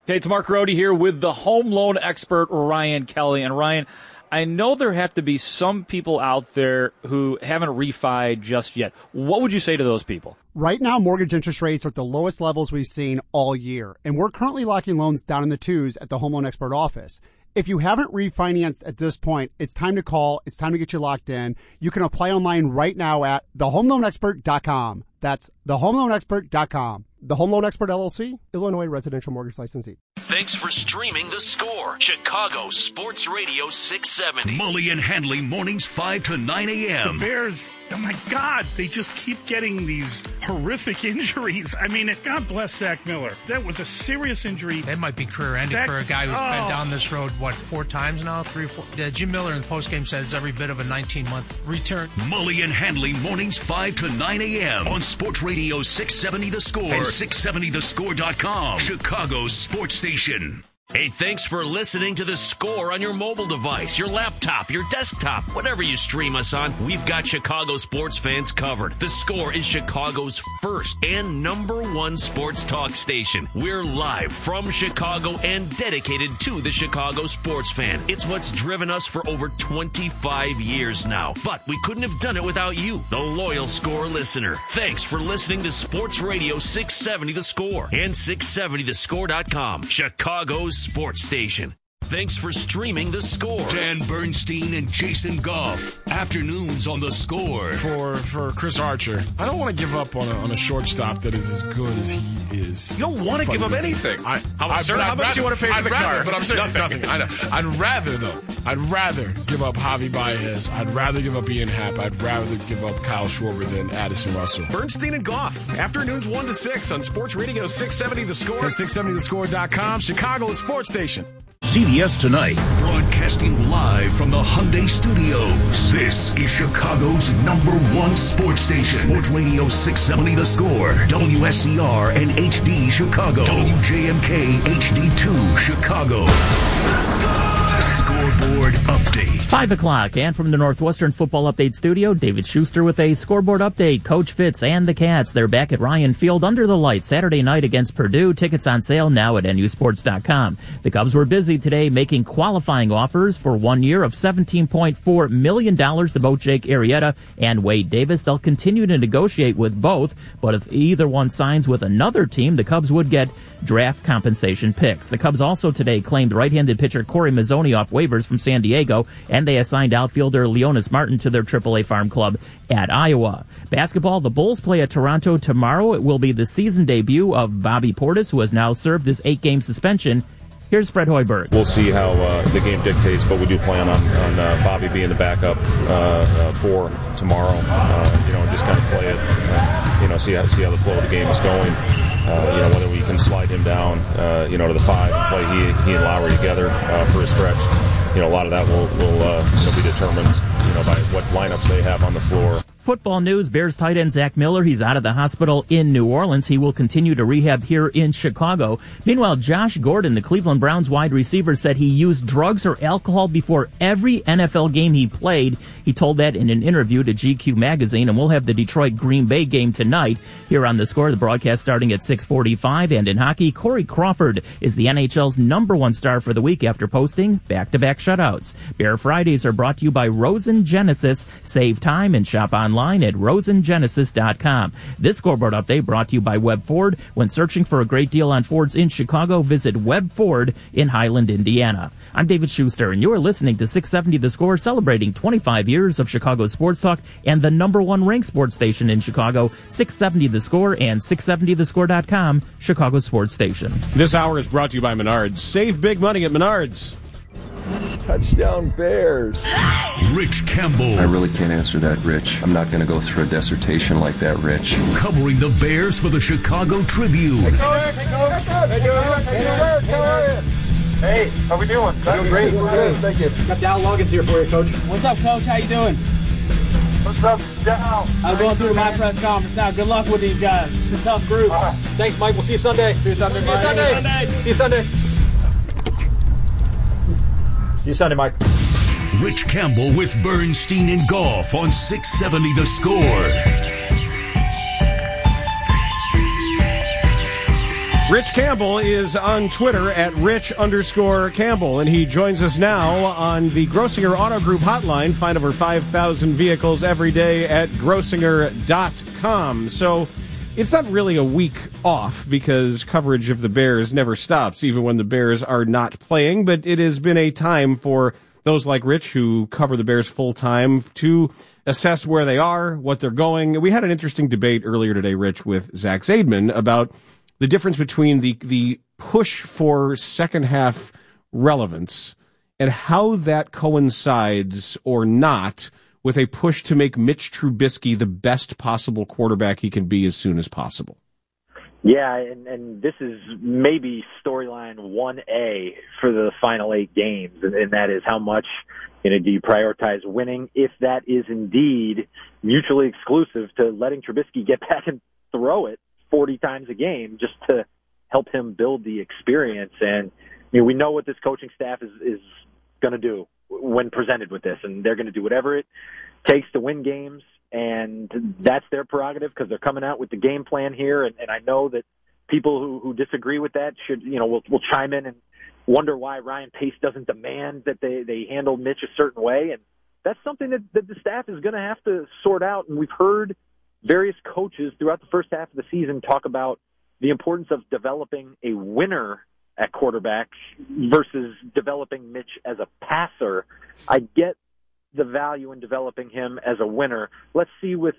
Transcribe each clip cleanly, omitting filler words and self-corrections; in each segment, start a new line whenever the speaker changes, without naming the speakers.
Hey, it's Mark Rode here with the home loan expert, Ryan Kelly. And Ryan, I know there have to be some people out there who haven't refied just yet. What would you say to those people?
Right now, mortgage interest rates are at the lowest levels we've seen all year, and we're currently locking loans down in the 2s at the Home Loan Expert office. If you haven't refinanced at this point, it's time to call. It's time to get you locked in. You can apply online right now at thehomeloanexpert.com. That's thehomeloanexpert.com. The Home Loan Expert, LLC, Illinois residential mortgage licensee.
Thanks for streaming The Score, Chicago Sports Radio 670. Mully and Handley, mornings 5 to 9 a.m.
The Bears, oh my God, they just keep getting these horrific injuries. I mean, God bless Zach Miller. That was a serious injury.
That might be career-ending for a guy who's been down this road, 4 times now? 3 or 4? Jim Miller in the postgame said it's every bit of a 19-month return.
Mully and Handley, mornings 5 to 9 a.m. on Sports Radio 670 The Score and 670thescore.com, Chicago's sports station. Hey, thanks for listening to The Score on your mobile device, your laptop, your desktop, whatever you stream us on. We've got Chicago sports fans covered. The Score is Chicago's first and #1 sports talk station. We're live from Chicago and dedicated to the Chicago sports fan. It's what's driven us for over 25 years now. But we couldn't have done it without you, the loyal Score listener. Thanks for listening to Sports Radio 670 The Score and 670thescore.com, Chicago's sports station. Thanks for streaming The Score. Dan Bernstein and Jason Goff. Afternoons on The Score.
For Chris Archer, I don't want to give up on a shortstop that is as good as he is.
You don't want to give up anything. How much do you want to pay for the car?
But I'm saying nothing. I know. I'd rather give up Javi Baez. I'd rather give up Ian Happ. I'd rather give up Kyle Schwarber than Addison Russell.
Bernstein and Goff. Afternoons 1 to 6 on Sports Radio 670 The Score.
And 670thescore.com, Chicago's sports station.
CBS Tonight, broadcasting live from the Hyundai Studios. This is Chicago's #1 sports station. Sports Radio 670 The Score, WSCR and HD Chicago, WJMK HD2 Chicago. The Score. Scoreboard update.
5 o'clock, and from the Northwestern Football Update studio, David Schuster with a scoreboard update. Coach Fitz and the Cats, they're back at Ryan Field under the lights Saturday night against Purdue. Tickets on sale now at nusports.com. The Cubs were busy today making qualifying offers for 1 year of $17.4 million to both Jake Arrieta and Wade Davis. They'll continue to negotiate with both, but if either one signs with another team, the Cubs would get draft compensation picks. The Cubs also today claimed right-handed pitcher Corey Mazzoni off waivers from San Diego, and they assigned outfielder Leonis Martin to their AAA farm club at Iowa. Basketball, the Bulls play at Toronto tomorrow. It will be the season debut of Bobby Portis, who has now served his 8-game suspension. Here's Fred Hoiberg.
We'll see how the game dictates, but we do plan on Bobby being the backup for tomorrow. Just kind of play it, see how the flow of the game is going. Whether we can slide him down, to the 5 and play he and Lowry together for a stretch. A lot of that will be determined, by what lineups they have on the floor.
Football news, Bears tight end Zach Miller, he's out of the hospital in New Orleans. He will continue to rehab here in Chicago. Meanwhile, Josh Gordon, the Cleveland Browns wide receiver, said he used drugs or alcohol before every NFL game he played. He told that in an interview to GQ magazine, and we'll have the Detroit-Green Bay game tonight here on The Score. The broadcast starting at 6:45. And in hockey, Corey Crawford is the NHL's #1 star for the week after posting back-to-back shutouts. Bear Fridays are brought to you by Rosen Genesis. Save time and shop online at rosengenesis.com. This scoreboard update brought to you by Webb Ford. When searching for a great deal on Fords in Chicago, visit Webb Ford in Highland, Indiana. I'm David Schuster, and you're listening to 670 The Score, celebrating 25 years of Chicago sports talk and the #1 ranked sports station in Chicago, 670 The Score and 670thescore.com, Chicago's sports station.
This hour is brought to you by Menards. Save big money at Menards.
Touchdown Bears.
Rich Campbell.
I really can't answer that, Rich. I'm not going to go through a dissertation like that, Rich.
Covering the Bears for the Chicago Tribune.
Hey, how we doing?
Doing great. We're good. Thank you.
Got Dow Loggins here for you, Coach.
What's up, Coach? How you doing?
What's up, Dow?
I'm going through my press conference now. Good luck with these guys. It's a tough group.
Thanks, Mike. We'll see you Sunday. See you Sunday, Mike. See you Sunday. See you Sunday, Mike.
Rich Campbell with Bernstein and Goff on 670 The Score.
Rich Campbell is on Twitter at Rich_Campbell, and he joins us now on the Grossinger Auto Group hotline. Find over 5,000 vehicles every day at Grossinger.com. So it's not really a week off because coverage of the Bears never stops, even when the Bears are not playing. But it has been a time for those like Rich who cover the Bears full time to assess where they are, what they're going. We had an interesting debate earlier today, Rich, with Zach Zaidman about the difference between the push for second half relevance and how that coincides or not with a push to make Mitch Trubisky the best possible quarterback he can be as soon as possible.
Yeah, and this is maybe storyline 1A for the final 8 games, and that is how much do you prioritize winning if that is indeed mutually exclusive to letting Trubisky get back and throw it 40 times a game just to help him build the experience. And we know what this coaching staff is going to do when presented with this, and they're going to do whatever it takes to win games, and that's their prerogative because they're coming out with the game plan here. And I know that people who disagree with that should, will chime in and wonder why Ryan Pace doesn't demand that they handle Mitch a certain way. And that's something that the staff is going to have to sort out. And we've heard various coaches throughout the first half of the season talk about the importance of developing a winner at quarterback versus developing Mitch as a passer. I get the value in developing him as a winner. Let's see with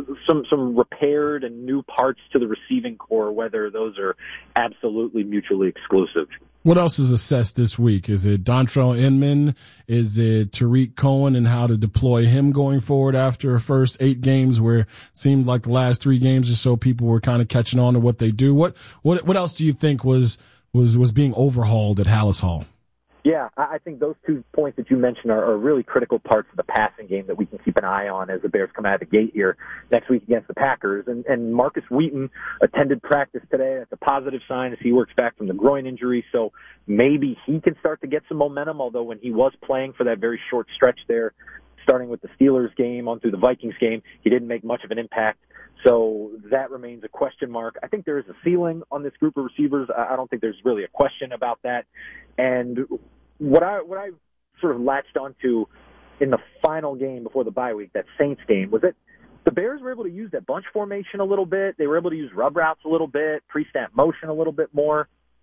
some repaired and new parts to the receiving core whether those are absolutely mutually exclusive.
What else is assessed this week? Is it Dontrell Inman? Is it Tariq Cohen and how to deploy him going forward after the first 8 games where it seemed like the last 3 games or so people were kind of catching on to what they do? What else do you think was being overhauled at Hallis Hall?
Yeah, I think those 2 points that you mentioned are really critical parts of the passing game that we can keep an eye on as the Bears come out of the gate here next week against the Packers. And Marcus Wheaton attended practice today. That's a positive sign as he works back from the groin injury. So maybe he can start to get some momentum, although when he was playing for that very short stretch there, starting with the Steelers game on through the Vikings game, he didn't make much of an impact. So that remains a question mark. I think there is a ceiling on this group of receivers. I don't think there's really a question about that. And what I sort of latched onto in the final game before the bye week, that Saints game, was that the Bears were able to use that bunch formation a little bit. They were able to use rub routes a little bit, pre-snap motion a little bit more.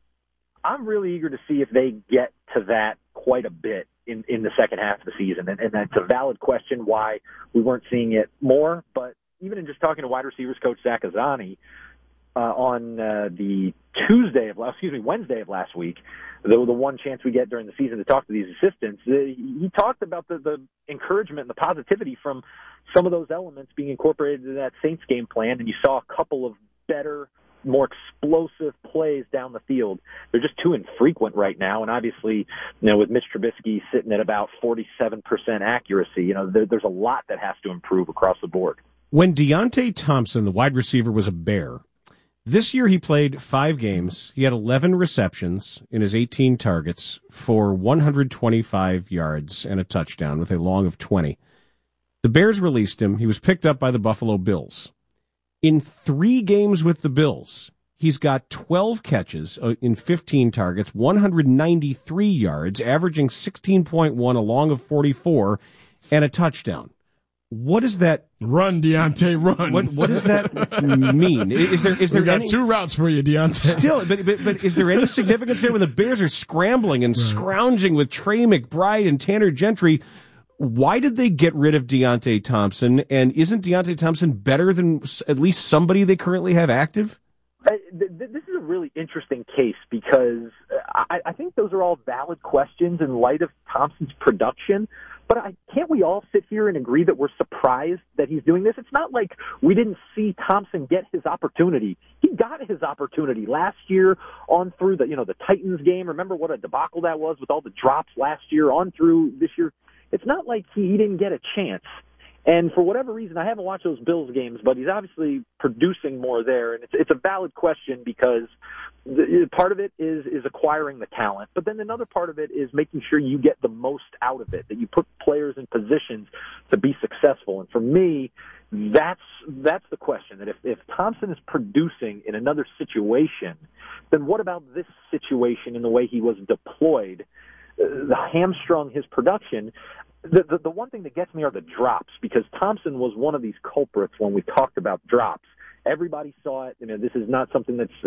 I'm really eager to see if they get to that quite a bit in the second half of the season. And that's a valid question why we weren't seeing it more. But even in just talking to wide receivers coach Zach Azzanni on the Wednesday of last week, the one chance we get during the season to talk to these assistants, he talked about the encouragement and the positivity from some of those elements being incorporated into that Saints game plan, and you saw a couple of better, more explosive plays down the field. They're just too infrequent right now, and obviously, with Mitch Trubisky sitting at about 47% accuracy, there's a lot that has to improve across the board.
When Deontay Thompson, the wide receiver, was a Bear, this year he played 5 games. He had 11 receptions in his 18 targets for 125 yards and a touchdown with a long of 20. The Bears released him. He was picked up by the Buffalo Bills. In 3 games with the Bills, he's got 12 catches in 15 targets, 193 yards, averaging 16.1, a long of 44, and a touchdown. What does that
run, Deontay? Run.
What does that mean? Is there?
We got 2 routes for you, Deontay.
Still, but is there any significance there when the Bears are scrambling and scrounging with Trey McBride and Tanner Gentry? Why did they get rid of Deontay Thompson? And isn't Deontay Thompson better than at least somebody they currently have active?
This is a really interesting case because I think those are all valid questions in light of Thompson's production. But can't we all sit here and agree that we're surprised that he's doing this? It's not like we didn't see Thompson get his opportunity. He got his opportunity last year on through the Titans game. Remember what a debacle that was with all the drops last year on through this year. It's not like he didn't get a chance. And for whatever reason, I haven't watched those Bills games, but he's obviously producing more there. And it's a valid question because part of it is acquiring the talent. But then another part of it is making sure you get the most out of it, that you put players in positions to be successful. And for me, That's the question. That if Thompson is producing in another situation, then what about this situation in the way he was deployed? The hamstrung his production. The one thing that gets me are the drops, because Thompson was one of these culprits when we talked about drops. Everybody saw it. This is not something that's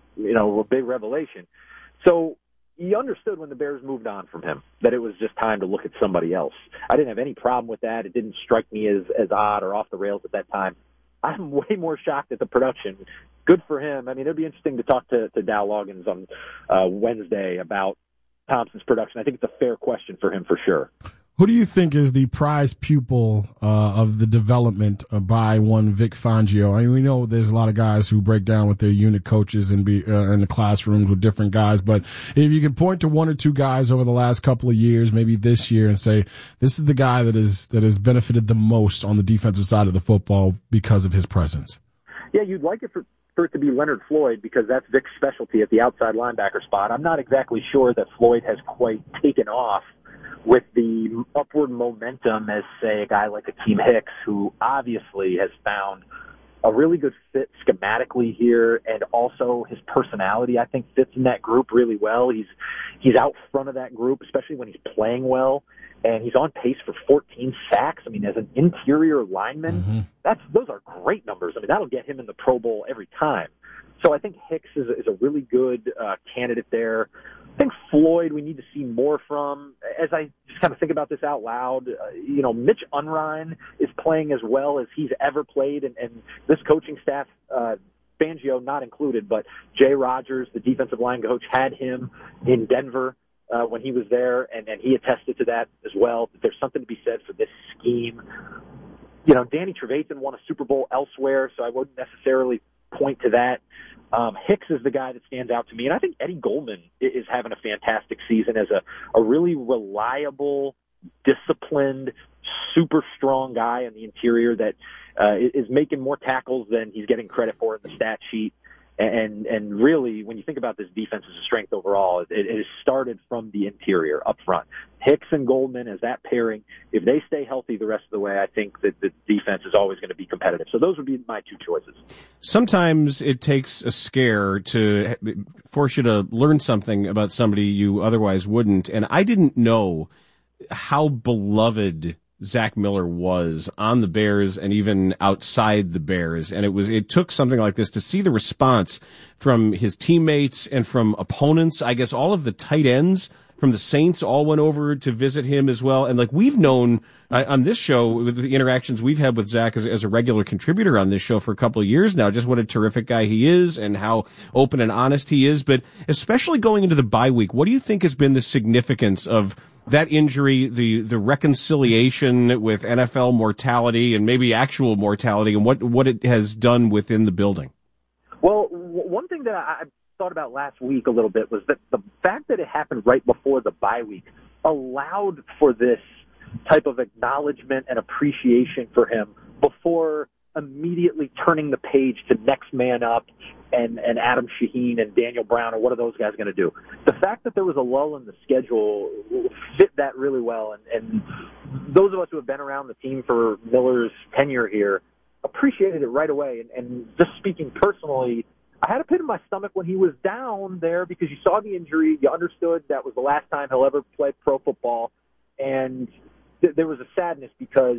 a big revelation. So you understood when the Bears moved on from him that it was just time to look at somebody else. I didn't have any problem with that. It didn't strike me as odd or off the rails at that time. I'm way more shocked at the production. Good for him. It'll be interesting to talk to Dow Loggins on Wednesday about Thompson's production. I think it's a fair question for him for sure.
Who do you think is the prize pupil of the development by one Vic Fangio? We know there's a lot of guys who break down with their unit coaches and be in the classrooms with different guys. But if you can point to one or two guys over the last couple of years, maybe this year, and say this is the guy that has benefited the most on the defensive side of the football because of his presence.
Yeah, you'd like it for it to be Leonard Floyd, because that's Vic's specialty at the outside linebacker spot. I'm not exactly sure that Floyd has quite taken off with the upward momentum as, say, a guy like Akeem Hicks, who obviously has found a really good fit schematically here, and also his personality, I think, fits in that group really well. He's out front of that group, especially when he's playing well, and he's on pace for 14 sacks. As an interior lineman, those are great numbers. That'll get him in the Pro Bowl every time. So I think Hicks is a really good candidate there. I think Floyd we need to see more from. As I just kind of think about this out loud, Mitch Unrein is playing as well as he's ever played, and this coaching staff, Fangio not included, but Jay Rogers, the defensive line coach, had him in Denver when he was there, and he attested to that as well. There's something to be said for this scheme. Danny Trevathan won a Super Bowl elsewhere, so I wouldn't necessarily point to that. Hicks is the guy that stands out to me, and I think Eddie Goldman is having a fantastic season as a really reliable, disciplined, super strong guy in the interior that is making more tackles than he's getting credit for in the stat sheet. And really, when you think about this defense's strength overall, it has started from the interior up front. Hicks and Goldman as that pairing, if they stay healthy the rest of the way, I think that the defense is always going to be competitive. So those would be my two choices.
Sometimes it takes a scare to force you to learn something about somebody you otherwise wouldn't. And I didn't know how beloved Zach Miller was on the Bears and even outside the Bears. And it took something like this to see the response from his teammates and from opponents. I guess all of the tight ends from the Saints all went over to visit him as well. And we've known on this show, with the interactions we've had with Zach as a regular contributor on this show for a couple of years now, just what a terrific guy he is and how open and honest he is. But especially going into the bye week, what do you think has been the significance of that injury, the reconciliation with NFL mortality and maybe actual mortality, and what it has done within the building?
Well, one thing that I thought about last week a little bit was that the fact that it happened right before the bye week allowed for this type of acknowledgement and appreciation for him before immediately turning the page to next man up and Adam Shaheen and Daniel Brown, or what are those guys going to do? The fact that there was a lull in the schedule fit that really well, and those of us who have been around the team for Miller's tenure here appreciated it right away. And just speaking personally, I had a pit in my stomach when he was down there because you saw the injury, you understood that was the last time he'll ever play pro football, and there was a sadness because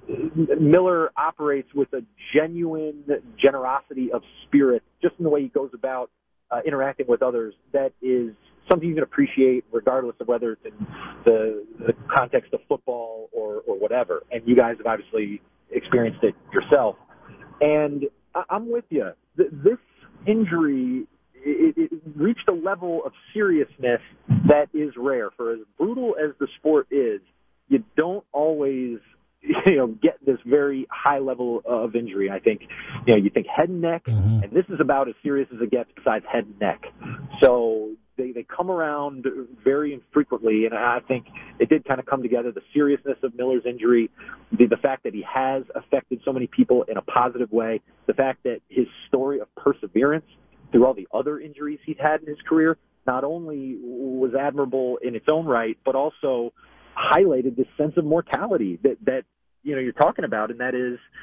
Miller operates with a genuine generosity of spirit just in the way he goes about interacting with others that is something you can appreciate regardless of whether it's in the context of football or whatever. And you guys have obviously experienced it yourself. And I'm with you. This injury, it reached a level of seriousness that is rare. For as brutal as the sport is, you don't always get this very high level of injury. I think, you think head and neck, and this is about as serious as it gets besides head and neck. So they come around very infrequently, and I think it did kind of come together. The seriousness of Miller's injury, the fact that he has affected so many people in a positive way, the fact that his story of perseverance through all the other injuries he's had in his career not only was admirable in its own right, but also highlighted this sense of mortality that you're talking about, and that is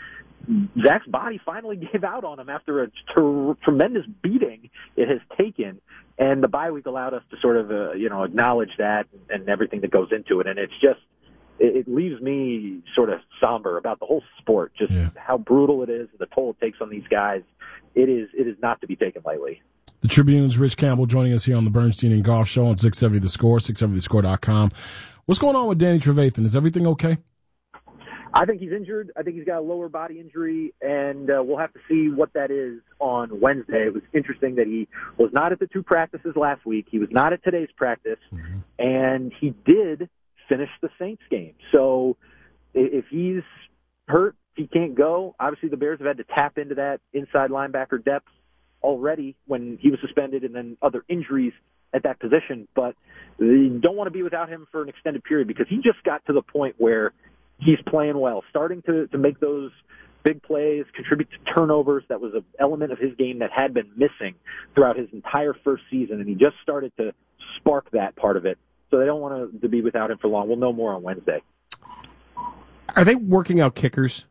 Zach's body finally gave out on him after a tremendous beating it has taken. And the bye week allowed us to sort of, acknowledge that and everything that goes into it. And it's just, it leaves me sort of somber about the whole sport, just how brutal it is, the toll it takes on these guys. It is not to be taken lightly.
The Tribune's Rich Campbell joining us here on the Bernstein and Golf Show on 670 The Score, 670thescore.com. What's going on with Danny Trevathan? Is everything okay?
I think he's injured. I think he's got a lower body injury, and we'll have to see what that is on Wednesday. It was interesting that he was not at the 2 practices last week. He was not at today's practice, and he did finish the Saints game. So if he's hurt, he can't go. Obviously, the Bears have had to tap into that inside linebacker depth already when he was suspended and then other injuries at that position. But you don't want to be without him for an extended period because he just got to the point where he's playing well, starting to make those big plays, contribute to turnovers. That was an element of his game that had been missing throughout his entire first season, and he just started to spark that part of it. So they don't want to be without him for long. We'll know more on Wednesday.
Are they working out kickers?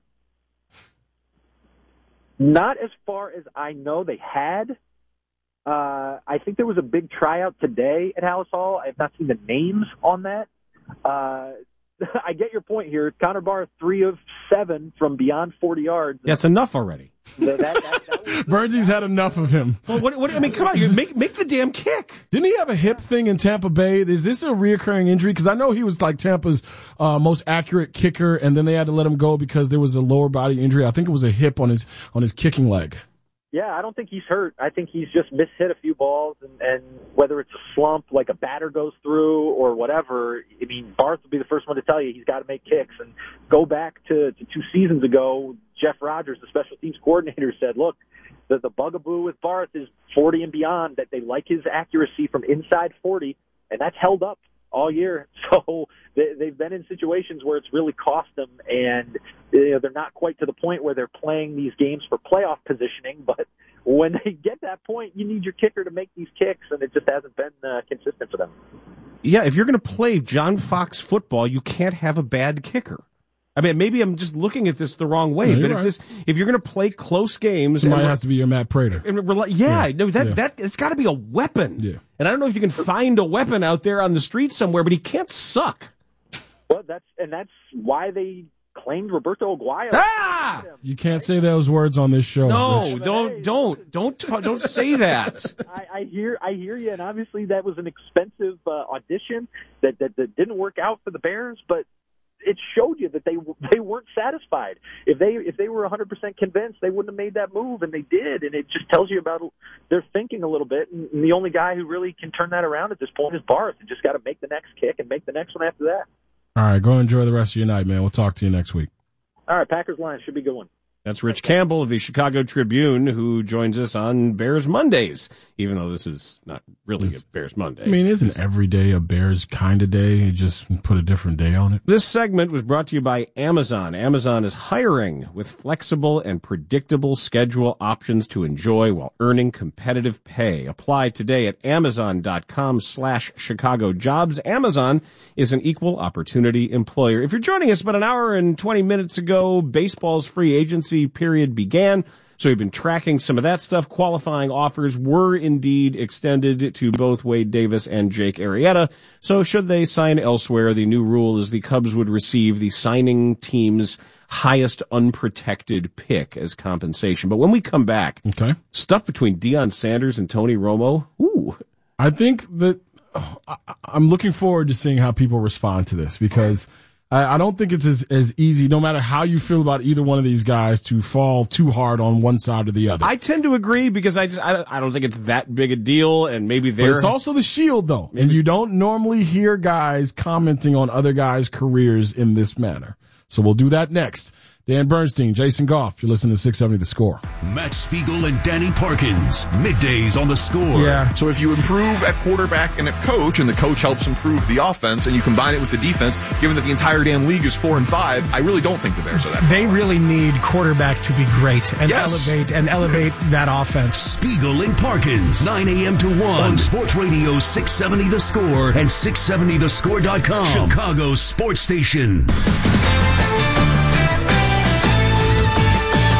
Not as far as I know they had. I think there was a big tryout today at Hallis Hall. I have not seen the names on that. I get your point here. Connor Barr, 3 of 7 from beyond 40 yards.
That's enough already.
Burnsy's had enough of him.
Well, I mean, come on, you make the damn kick.
Didn't he have a hip thing in Tampa Bay? Is this a reoccurring injury? Because I know he was like Tampa's most accurate kicker, and then they had to let him go because there was a lower body injury. I think it was a hip on his kicking leg.
Yeah, I don't think he's hurt. I think he's just mishit a few balls, and whether it's a slump, like a batter goes through or whatever, I mean, Barth will be the first one to tell you he's got to make kicks. And go back to 2 seasons ago, Jeff Rogers, the special teams coordinator, said, look, the bugaboo with Barth is 40 and beyond, that they like his accuracy from inside 40, and that's held up all year. So they've been in situations where it's really cost them, and they're not quite to the point where they're playing these games for playoff positioning, but when they get that point, you need your kicker to make these kicks, and it just hasn't been consistent for them.
Yeah, if you're going to play John Fox football, you can't have a bad kicker. I mean, maybe I'm just looking at this the wrong way, but if you're going to play close games,
somebody has to be your Matt Prater.
It's got to be a weapon.
Yeah.
And I don't know if you can find a weapon out there on the street somewhere, but he can't suck.
Well, that's why they claimed Roberto Aguayo.
You can't say those words on this show.
No,
Rich.
don't say that.
I hear you, and obviously that was an expensive audition that didn't work out for the Bears, but it showed you that they weren't satisfied. If they were 100% convinced, they wouldn't have made that move, and they did. And it just tells you about their thinking a little bit. And the only guy who really can turn that around at this point is Barth. You just got to make the next kick and make the next one after that.
All right, go enjoy the rest of your night, man. We'll talk to you next week.
All right, Packers Lions should be a good one.
That's Rich Campbell of the Chicago Tribune, who joins us on Bears Mondays, even though this is not really a Bears Monday.
I mean, isn't every day a Bears kind of day? You just put a different day on it.
This segment was brought to you by Amazon. Amazon is hiring with flexible and predictable schedule options to enjoy while earning competitive pay. Apply today at Amazon.com/Chicago Jobs. Amazon is an equal opportunity employer. If you're joining us about an hour and 20 minutes ago, baseball's free agency period began, so we've been tracking some of that stuff. Qualifying offers were indeed extended to both Wade Davis and Jake Arrieta, so should they sign elsewhere, the new rule is the Cubs would receive the signing team's highest unprotected pick as compensation. But when we come back, stuff between Deion Sanders and Tony Romo,
I think that I'm looking forward to seeing how people respond to this, because I don't think it's as easy, no matter how you feel about either one of these guys, to fall too hard on one side or the other.
I tend to agree, because I don't think it's that big a deal, and maybe
But it's also the shield, though, and you don't normally hear guys commenting on other guys' careers in this manner. So we'll do that next. Dan Bernstein, Jason Goff, you're listening to 670 The Score.
Matt Spiegel and Danny Parkins, middays on The Score.
Yeah. So if you improve at quarterback and at coach, and the coach helps improve the offense, and you combine it with the defense, given that the entire damn league is 4-5, I really don't think the Bears are that.
They really need quarterback to be great and elevate that offense.
Spiegel and Parkins, 9 a.m. to 1 on Sports Radio 670 The Score and 670thescore.com. Chicago's sports station.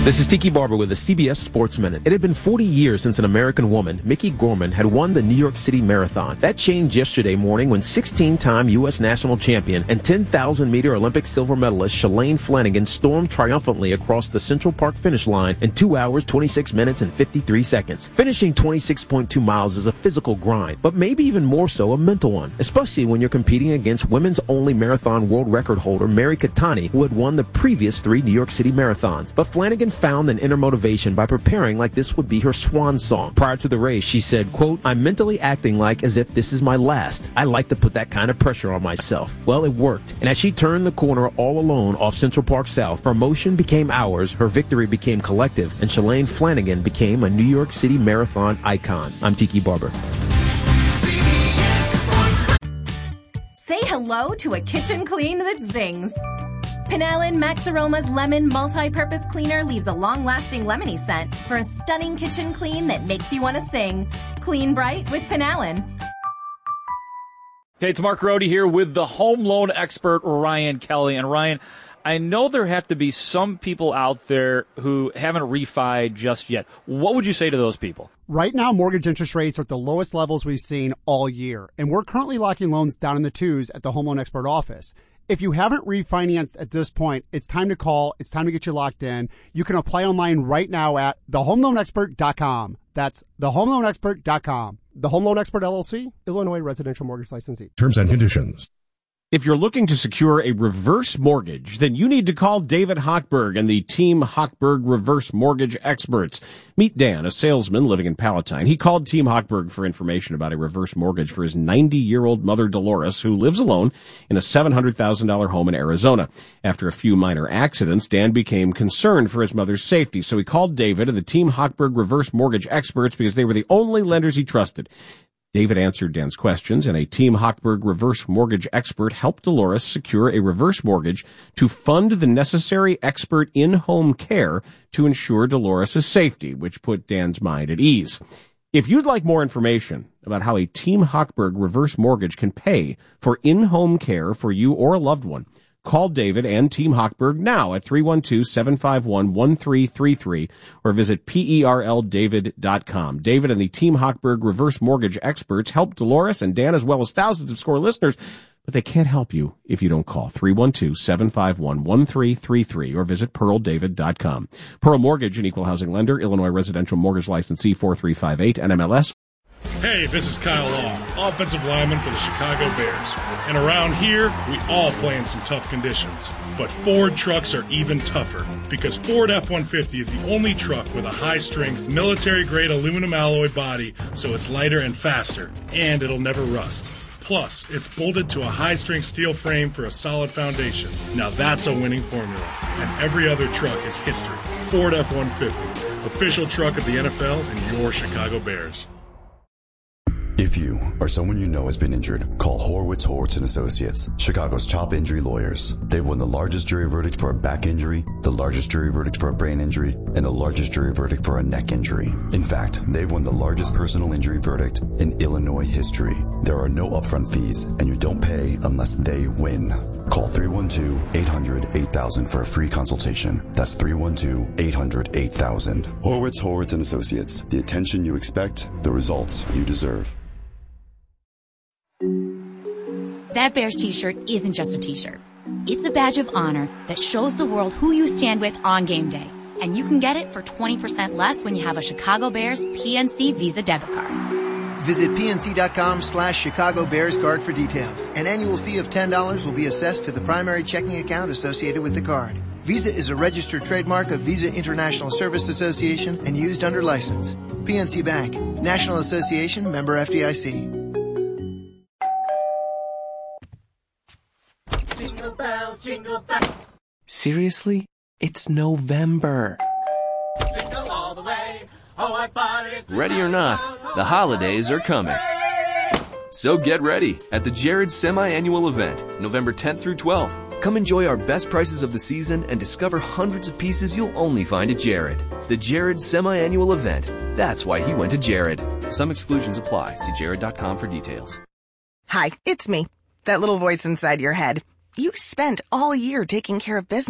This is Tiki Barber with the CBS Sports Minute. It had been 40 years since an American woman, Mickey Gorman, had won the New York City Marathon. That changed yesterday morning when 16-time U.S. national champion and 10,000-meter Olympic silver medalist Shalane Flanagan stormed triumphantly across the Central Park finish line in 2 hours, 26 minutes, and 53 seconds. Finishing 26.2 miles is a physical grind, but maybe even more so a mental one, especially when you're competing against women's only marathon world record holder Mary Keitany, who had won the previous 3 New York City marathons. But Flanagan found an inner motivation by preparing like this would be her swan song. Prior to the race, she said, quote, "I'm mentally acting like as if this is my last. I like to put that kind of pressure on myself." Well, it worked. And as she turned the corner all alone off Central Park South, her motion became ours, her victory became collective, and Shalane Flanagan became a New York City marathon icon. I'm Tiki Barber.
Say hello to a kitchen clean that zings. Penallen Max Aroma's Lemon Multi-Purpose Cleaner leaves a long-lasting lemony scent for a stunning kitchen clean that makes you want to sing. Clean bright with Penallen.
Hey, it's Mark Rohde here with the home loan expert, Ryan Kelly. And Ryan, I know there have to be some people out there who haven't refied just yet. What would you say to those people?
Right now, mortgage interest rates are at the lowest levels we've seen all year, and we're currently locking loans down in the 2s at the Home Loan Expert office. If you haven't refinanced at this point, it's time to call. It's time to get you locked in. You can apply online right now at thehomeloanexpert.com. That's thehomeloanexpert.com. The Home Loan Expert LLC, Illinois Residential Mortgage Licensee.
Terms and conditions. If you're looking to secure a reverse mortgage, then you need to call David Hochberg and the Team Hochberg Reverse Mortgage Experts. Meet Dan, a salesman living in Palatine. He called Team Hochberg for information about a reverse mortgage for his 90-year-old mother, Dolores, who lives alone in a $700,000 home in Arizona. After a few minor accidents, Dan became concerned for his mother's safety, so he called David and the Team Hochberg Reverse Mortgage Experts because they were the only lenders he trusted. David answered Dan's questions, and a Team Hochberg reverse mortgage expert helped Dolores secure a reverse mortgage to fund the necessary expert in-home care to ensure Dolores' safety, which put Dan's mind at ease. If you'd like more information about how a Team Hochberg reverse mortgage can pay for in-home care for you or a loved one, call David and Team Hochberg now at 312-751-1333 or visit PERLDavid.com. David and the Team Hochberg Reverse Mortgage Experts help Dolores and Dan as well as thousands of SCORE listeners, but they can't help you if you don't call 312-751-1333 or visit PearlDavid.com. Pearl Mortgage, an equal housing lender, Illinois Residential Mortgage Licensee 4358 NMLS.
Hey, this is Kyle Law, offensive lineman for the Chicago Bears. And around here, we all play in some tough conditions. But Ford trucks are even tougher because Ford F-150 is the only truck with a high-strength, military-grade aluminum alloy body, so it's lighter and faster, and it'll never rust. Plus, it's bolted to a high-strength steel frame for a solid foundation. Now that's a winning formula. And every other truck is history. Ford F-150, official truck of the NFL and your Chicago Bears.
If you or someone you know has been injured, call Horwitz Associates, Chicago's top injury lawyers. They've won the largest jury verdict for a back injury, the largest jury verdict for a brain injury, and the largest jury verdict for a neck injury. In fact, they've won the largest personal injury verdict in Illinois history. There are no upfront fees, and you don't pay unless they win. Call 312-800-8000 for a free consultation. That's 312-800-8000. Horwitz and Associates. The attention you expect, the results you deserve.
That Bears t-shirt isn't just a t-shirt. It's a badge of honor that shows the world who you stand with on game day. And you can get it for 20% less when you have a Chicago Bears PNC Visa debit card.
Visit PNC.com/Chicago Bears card for details. An annual fee of $10 will be assessed to the primary checking account associated with the card. Visa is a registered trademark of Visa International Service Association and used under license. PNC Bank, National Association, member FDIC.
Jingle bells, jingle bells. Seriously? It's November.
Jingle all the way. Oh, what fun it is.
Ready or not, the holidays are coming. So get ready at the Jared Semi-Annual Event, November 10th through 12th. Come enjoy our best prices of the season and discover hundreds of pieces you'll only find at Jared. The Jared Semi-Annual Event. That's why he went to Jared. Some exclusions apply. See jared.com for details.
Hi, it's me. That little voice inside your head. You spent all year taking care of business,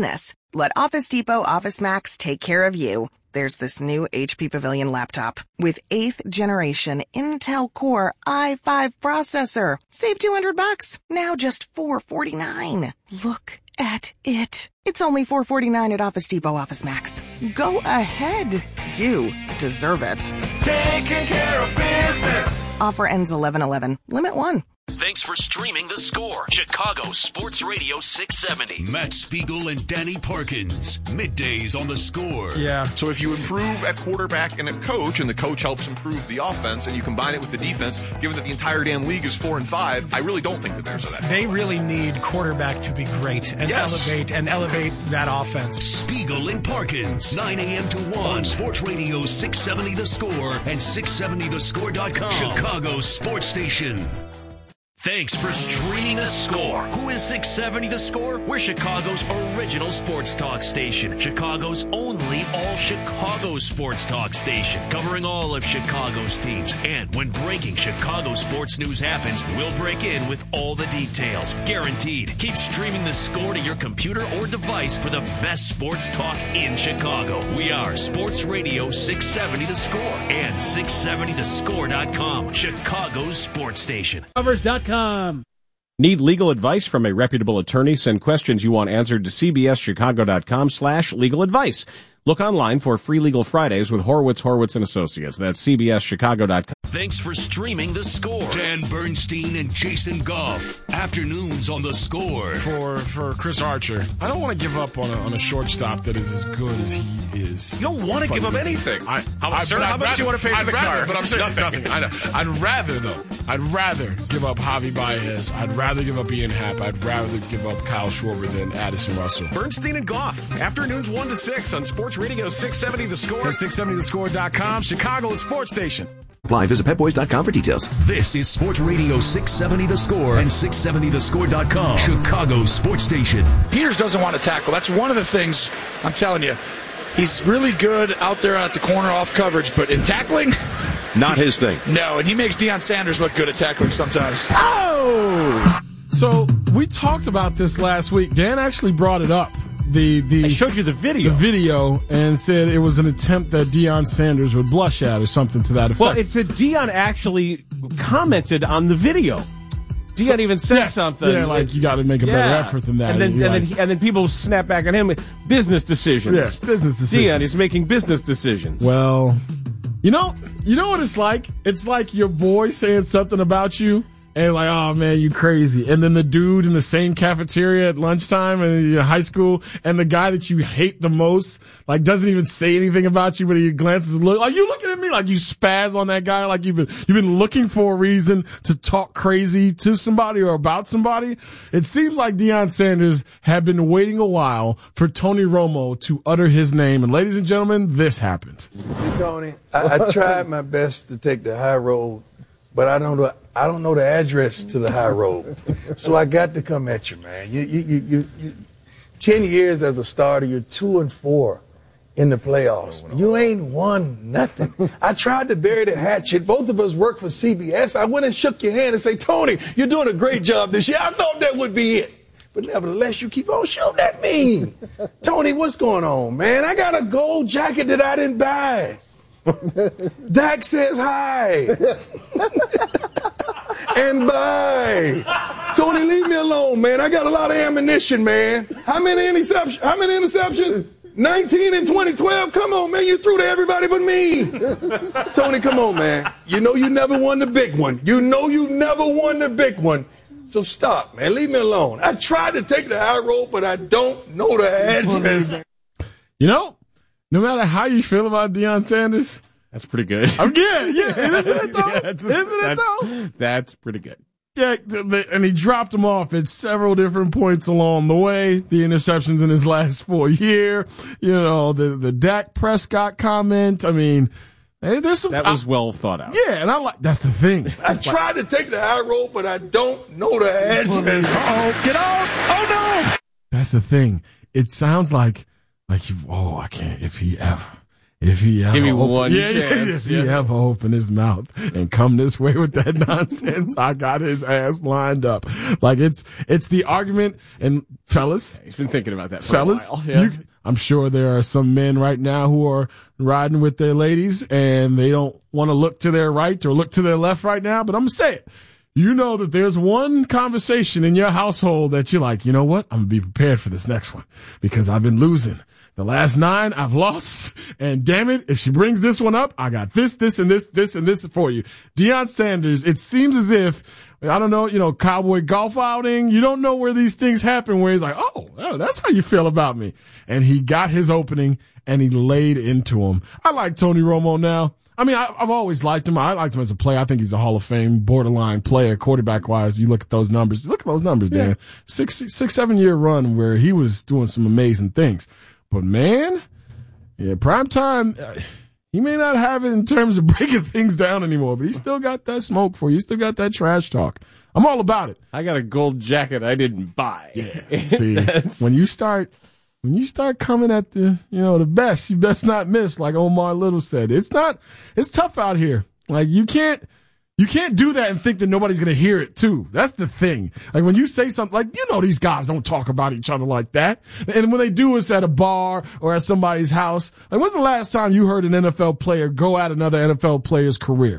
Let Office Depot Office Max take care of you. There's this new HP Pavilion laptop with 8th generation Intel Core i5 processor. Save $200. Now just $449. Look at it. It's only $449 at Office Depot Office Max. Go ahead. You deserve it.
Taking care of business.
Offer ends 11/11. Limit 1.
Thanks for streaming The Score, Chicago Sports Radio 670. Matt Spiegel and Danny Parkins, middays on The Score.
Yeah. So if you improve at quarterback and at coach, and the coach helps improve the offense, and you combine it with the defense, given that the entire damn league is 4-5, I really don't think the Bears are that.
They really need quarterback to be great and elevate that offense.
Spiegel and Parkins, 9 a.m. to 1 on Sports Radio 670 The Score and 670thescore.com. Chicago Sports Station. Thanks for streaming The Score. Who is 670 The Score? We're Chicago's original sports talk station. Chicago's only all-Chicago sports talk station. Covering all of Chicago's teams. And when breaking Chicago sports news happens, we'll break in with all the details. Guaranteed. Keep streaming The Score to your computer or device for the best sports talk in Chicago. We are Sports Radio 670 The Score and 670thescore.com. Chicago's sports station.
Covers.com.
Need legal advice from a reputable attorney? Send questions you want answered to cbschicago.com/legal advice. Look online for free legal Fridays with Horowitz, and Associates. That's cbschicago.com.
Thanks for streaming The Score. Dan Bernstein and Jason Goff. Afternoons on The Score.
For Chris Archer, I don't want to give up on a shortstop that is as good as he is.
You don't want to give up anything.
How much do you want to pay for the car? But I'm saying nothing. I'd rather give up Javi Baez. I'd rather give up Ian Happ. I'd rather give up Kyle Schwarber than Addison Russell.
Bernstein and Goff. Afternoons 1 to 6 on Sports Radio 670 The Score.
And 670thescore.com, Chicago's sports station.
Apply. Visit petboys.com for details.
This is Sports Radio 670 The Score and 670thescore.com. Chicago's sports station.
Peters doesn't want to tackle. That's one of the things I'm telling you. He's really good out there at the corner off coverage, but in tackling,
not his thing.
No, and he makes Deion Sanders look good at tackling sometimes.
Oh! So we talked about this last week. Dan actually brought it up. I
showed you the video.
And said it was an attempt that Deion Sanders would blush at or something to that effect.
Well, it said Deion actually commented on the video. Deion even said something.
Yeah, like you got to make a better effort than that.
And then people snap back at him with business decisions.
Yes, business decisions.
Deion is making business decisions.
Well, you know what it's like? It's like your boy saying something about you. And like, oh man, you crazy. And then the dude in the same cafeteria at lunchtime in high school, and the guy that you hate the most, like doesn't even say anything about you, but he glances and look, are you looking at me? Like you spaz on that guy, like you've been looking for a reason to talk crazy to somebody or about somebody. It seems like Deion Sanders had been waiting a while for Tony Romo to utter his name. And ladies and gentlemen, this happened.
See, Tony, I tried my best to take the high road, but I don't know the address to the high road. So I got to come at you, man. You 10 years as a starter, you're 2-4 in the playoffs. You ain't won nothing. I tried to bury the hatchet. Both of us work for CBS. I went and shook your hand and say, Tony, you're doing a great job this year. I thought that would be it. But nevertheless, you keep on shooting at me. Tony, what's going on, man? I got a gold jacket that I didn't buy. Dak says hi. And bye. Tony, leave me alone, man. I got a lot of ammunition, man. How many interceptions? 19 in 2012? Come on, man. You threw to everybody but me. Tony, come on, man. You know you never won the big one. So stop, man. Leave me alone. I tried to take the high road, but I don't know the address.
You know, no matter how you feel about Deion Sanders,
that's pretty good.
Yeah, isn't it though?
That's pretty good.
Yeah, and he dropped him off at several different points along the way. The interceptions in his last 4 years, the Dak Prescott comment. I mean, there's some.
That was well thought out.
Yeah, and that's the thing.
I tried to take the high road, but I don't know the address.
Uh-oh, get out! Oh no! That's the thing. It sounds like I can't. If If he ever
Give me one
If
chance.
he ever open his mouth and come this way with that nonsense, I got his ass lined up. Like it's the argument. And fellas,
he's been thinking about that for a while.
Yeah. I'm sure there are some men right now who are riding with their ladies and they don't want to look to their right or look to their left right now, but I'm going to say it. You know that there's one conversation in your household that you're like, you know what? I'm going to be prepared for this next one because I've been losing. The last 9 I've lost, and damn it, if she brings this one up, I got this, and this for you. Deion Sanders, it seems as if, I don't know, cowboy golf outing, you don't know where these things happen where he's like, oh, that's how you feel about me. And he got his opening, and he laid into him. I like Tony Romo now. I mean, I've always liked him. I liked him as a player. I think he's a Hall of Fame borderline player, quarterback-wise. You look at those numbers. Look at those numbers, Dan. 6-7 year run where he was doing some amazing things. But man, prime time, he may not have it in terms of breaking things down anymore, but he still got that smoke for you. He still got that trash talk. I'm all about it.
I got a gold jacket I didn't buy.
Yeah. See, when you start coming at the best, you best not miss, like Omar Little said. It's tough out here. Like you can't do that and think that nobody's going to hear it too. That's the thing. Like when you say something, like, these guys don't talk about each other like that. And when they do, it's at a bar or at somebody's house. Like when's the last time you heard an NFL player go at another NFL player's career?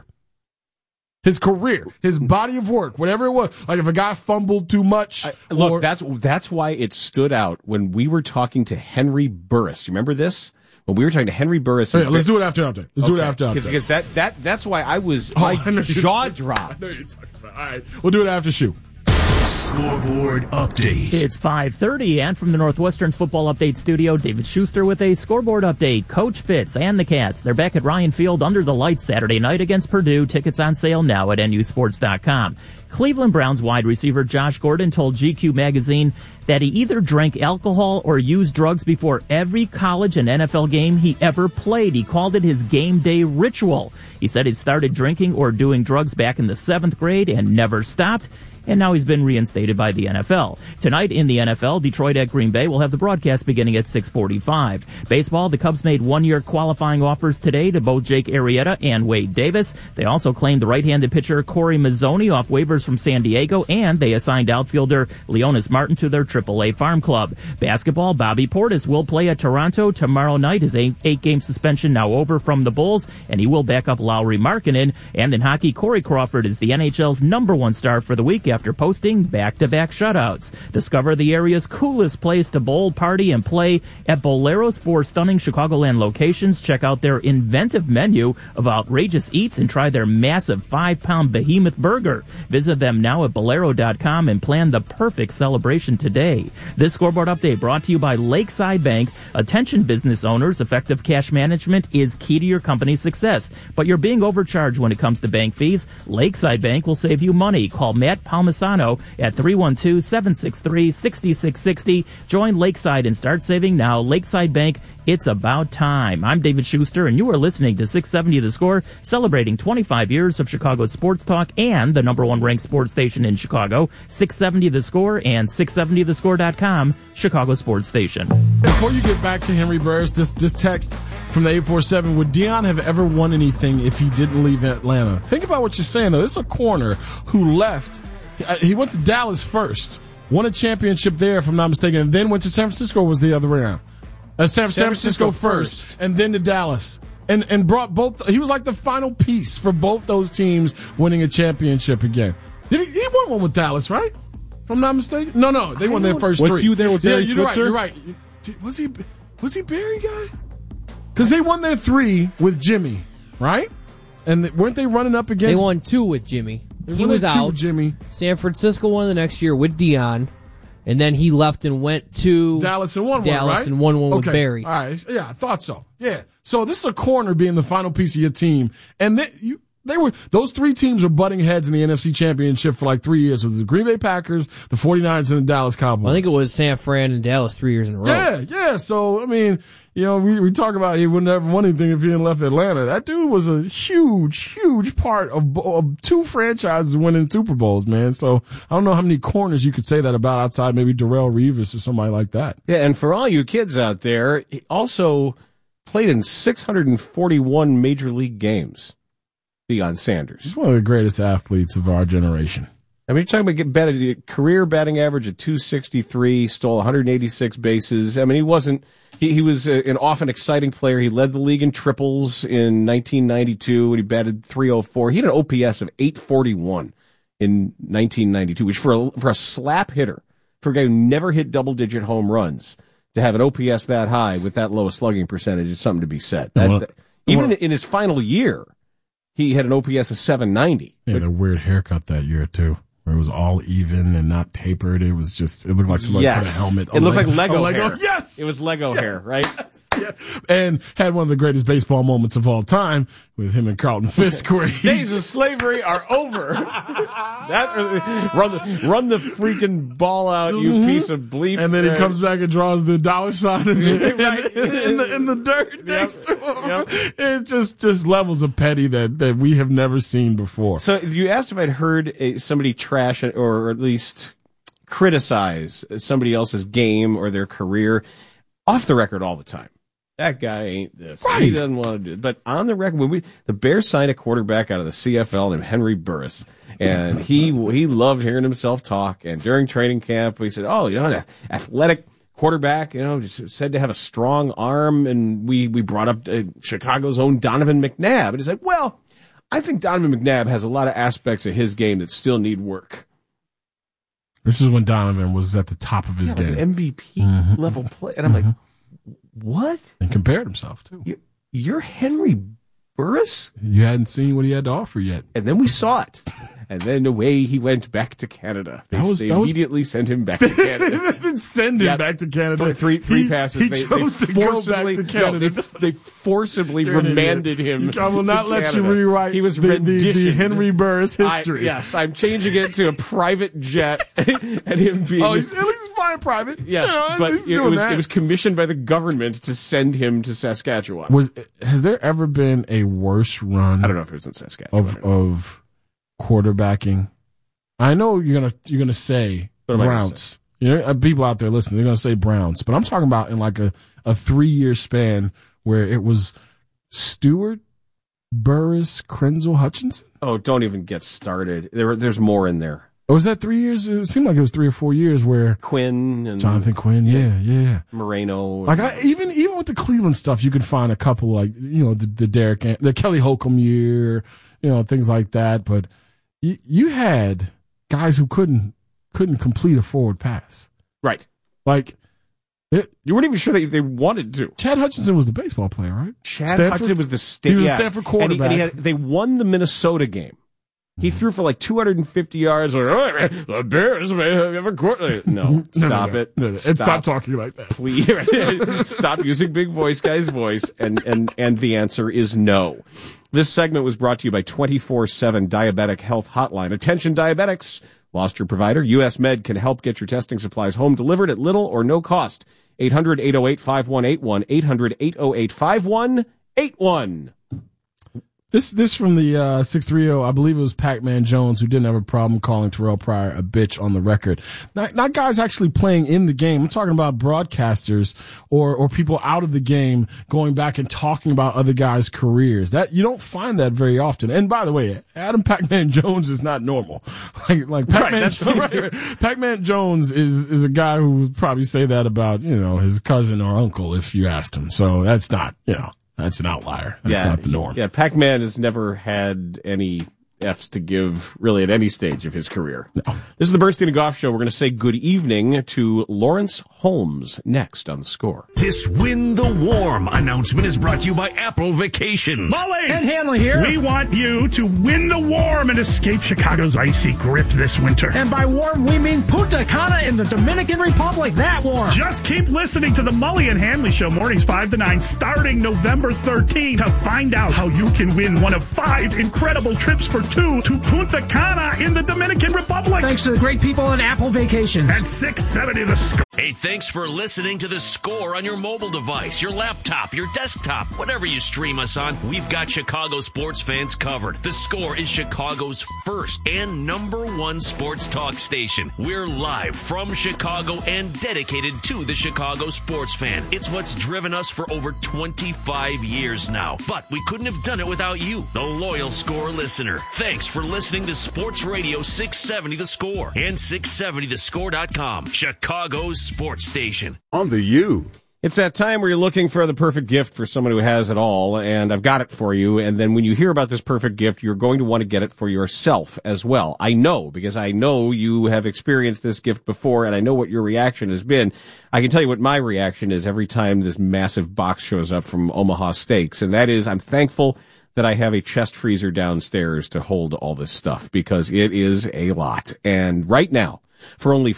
His career, his body of work, whatever it was. Like if a guy fumbled too much.
Look, that's why it stood out when we were talking to Henry Burris. You remember this? When we were talking to Henry Burris.
Yeah, let's do it after update. Do it after update.
Because that's why my jaw dropped.
I know you're talking about. All right, we'll do it after shoot.
Scoreboard update.
It's 5:30, and from the Northwestern Football Update studio, David Schuster with a scoreboard update. Coach Fitz and the Cats, they're back at Ryan Field under the lights Saturday night against Purdue. Tickets on sale now at nusports.com. Cleveland Browns wide receiver Josh Gordon told GQ magazine that he either drank alcohol or used drugs before every college and NFL game he ever played. He called it his game day ritual. He said he started drinking or doing drugs back in the 7th grade and never stopped. And now he's been reinstated by the NFL. Tonight in the NFL, Detroit at Green Bay will have the broadcast beginning at 6:45. Baseball, the Cubs made one-year qualifying offers today to both Jake Arrieta and Wade Davis. They also claimed the right-handed pitcher Corey Mazzoni off waivers from San Diego, and they assigned outfielder Leonis Martin to their AAA farm club. Basketball, Bobby Portis will play at Toronto tomorrow night. His 8-game suspension now over from the Bulls, and he will back up Lauri Markkanen. And in hockey, Corey Crawford is the NHL's #1 star for the week after posting back-to-back shutouts. Discover the area's coolest place to bowl, party, and play at Bolero's 4 stunning Chicagoland locations. Check out their inventive menu of outrageous eats and try their massive 5-pound behemoth burger. Visit them now at Bolero.com and plan the perfect celebration today. This scoreboard update brought to you by Lakeside Bank. Attention business owners, effective cash management is key to your company's success, but you're being overcharged when it comes to bank fees. Lakeside Bank will save you money. Call Matt Palmisano at 312-763-6660. Join Lakeside and start saving now. Lakeside Bank, it's about time. I'm David Schuster, and you are listening to 670 The Score, celebrating 25 years of Chicago sports talk and the #1 ranked sports station in Chicago. 670 The Score and 670thescore.com, Chicago sports station.
Before you get back to Henry Burris, this text from the 847, would Deion have ever won anything if he didn't leave Atlanta? Think about what you're saying, though. This is a corner who left. He went to Dallas first, won a championship there, if I'm not mistaken, and then went to San Francisco. Was the other way around? San Francisco first, and then to Dallas, and brought both. He was like the final piece for both those teams winning a championship again. He won one with Dallas, right? If I'm not mistaken. No, they won their first 3.
Was you there with Barry Switzer?
You're right. Was he Barry guy? Because they won their 3 with Jimmy, right? And weren't they running up against?
They won 2 with Jimmy. He was out.
Jimmy.
San Francisco won the next year with Deion, and then he left and went to
Dallas and won
Dallas
one, right?
and won one with Barry.
All right. Yeah, I thought so. Yeah. So this is a corner being the final piece of your team, and those 3 teams were butting heads in the NFC Championship for like 3 years. It was the Green Bay Packers, the 49ers, and the Dallas Cowboys.
Well, I think it was San Fran and Dallas 3 years in a row.
Yeah. So, I mean, we talk about he wouldn't have won anything if he hadn't left Atlanta. That dude was a huge part of 2 franchises winning Super Bowls, man. So I don't know how many corners you could say that about outside maybe Darrelle Revis or somebody like that.
Yeah, and for all you kids out there, also played in 641 major league games. Deion Sanders.
He's one of the greatest athletes of our generation.
I mean, you're talking about career batting average of 263, stole 186 bases. I mean, he was an often exciting player. He led the league in triples in 1992 when he batted 304. He had an OPS of 841 in 1992, which for a slap hitter, for a guy who never hit double-digit home runs, to have an OPS that high with that low a slugging percentage is something to be said. Even in his final year, he had an OPS of 790.
He had a weird haircut that year, too, where it was all even and not tapered. It looked like somebody put a helmet.
It looked like Lego hair.
Yes!
It was Lego hair, right?
Yes. And had one of the greatest baseball moments of all time with him and Carlton Fisk. Where
days of slavery are over. Run the freaking ball out, you piece of bleep.
And then he comes back and draws the dollar sign in the dirt next to him. Yep. It just levels of petty that we have never seen before.
So you asked if I'd heard somebody trash or at least criticize somebody else's game or their career off the record all the time. That guy ain't this. Right. He doesn't want to do it. But on the record, when the Bears signed a quarterback out of the CFL named Henry Burris, and he loved hearing himself talk. And during training camp, we said, an athletic quarterback, just said to have a strong arm. And we brought up Chicago's own Donovan McNabb. And he's like, well, I think Donovan McNabb has a lot of aspects of his game that still need work.
This is when Donovan was at the top of his game.
Like an MVP level play. And I'm like, what?
And compared himself, too.
You're Henry Burris?
You hadn't seen what he had to offer yet.
And then we saw it. And then away he went back to Canada. They immediately sent him back to Canada.
They didn't send him back to Canada.
For three passes.
He chose to go back to Canada.
They forcibly remanded him.
I will not let
Canada.
You rewrite
he was
the Henry Burris history.
Yes, I'm changing it to a private jet and him being...
at least he's flying private.
Yeah, but it was commissioned by the government to send him to Saskatchewan.
Has there ever been a worse run?
I don't know if it was in Saskatchewan.
Of quarterbacking? I know you're gonna say Browns. People out there listening, they're gonna say Browns, but I'm talking about in like a 3-year span where it was Stewart, Burris, Krenzel, Hutchinson.
Oh, don't even get started. There's more in there.
Or was that 3 years? It seemed like it was 3 or 4 years where
Quinn and
Jonathan Quinn, yeah.
Moreno.
Like even with the Cleveland stuff, you could find a couple like the Kelly Holcomb year, things like that. But you had guys who couldn't complete a forward pass.
Right.
Like
you weren't even sure they wanted to.
Chad Hutchinson was the baseball player, right?
Hutchinson was
he was a Stanford quarterback.
And they won the Minnesota game. He threw for like 250 yards. The Bears may have a quarter. No, stop it.
No. Stop talking like that.
Please stop using big voice guy's voice. And the answer is no. This segment was brought to you by 24/7 Diabetic Health Hotline. Attention diabetics. Lost your provider? US Med can help get your testing supplies home delivered at little or no cost. 800-808-5181. 800-808-5181.
This from the 630, I believe it was Pac-Man Jones, who didn't have a problem calling Terrell Pryor a bitch on the record. Not guys actually playing in the game. I'm talking about broadcasters or people out of the game going back and talking about other guys' careers. That you don't find that very often. And by the way, Adam Pac-Man Jones is not normal. Like Pac-Man, Pac-Man Jones is a guy who would probably say that about, his cousin or uncle if you asked him. So that's not, that's an outlier. That's not the norm.
Yeah, Pac-Man has never had any F's to give really at any stage of his career.
No.
This is the Bernstein and Goff Show. We're going to say good evening to Lawrence Holmes next on The Score.
This Win the Warm announcement is brought to you by Apple Vacations.
Mully and Hanley here. We want you to win the warm and escape Chicago's icy grip this winter.
And by warm, we mean Punta Cana in the Dominican Republic. That warm.
Just keep listening to the Mully and Hanley Show mornings 5 to 9 starting November 13th to find out how you can win one of 5 incredible trips for 2 to Punta Cana in the Dominican Republic.
Thanks to the great people at Apple Vacations.
At 670 The Score.
Hey, thanks for listening to The Score on your mobile device, your laptop, your desktop, whatever you stream us on. We've got Chicago sports fans covered. The Score is Chicago's first and number one sports talk station. We're live from Chicago and dedicated to the Chicago sports fan. It's what's driven us for over 25 years now. But we couldn't have done it without you, the loyal Score listener. Thanks for listening to Sports Radio 670 The Score and 670thescore.com, Chicago's sports station.
On the U. It's that time where you're looking for the perfect gift for someone who has it all, and I've got it for you. And then when you hear about this perfect gift, you're going to want to get it for yourself as well. I know, because I know you have experienced this gift before, and I know what your reaction has been. I can tell you what my reaction is every time this massive box shows up from Omaha Steaks, and that is I'm thankful that I have a chest freezer downstairs to hold all this stuff, because it is a lot. And right now, for only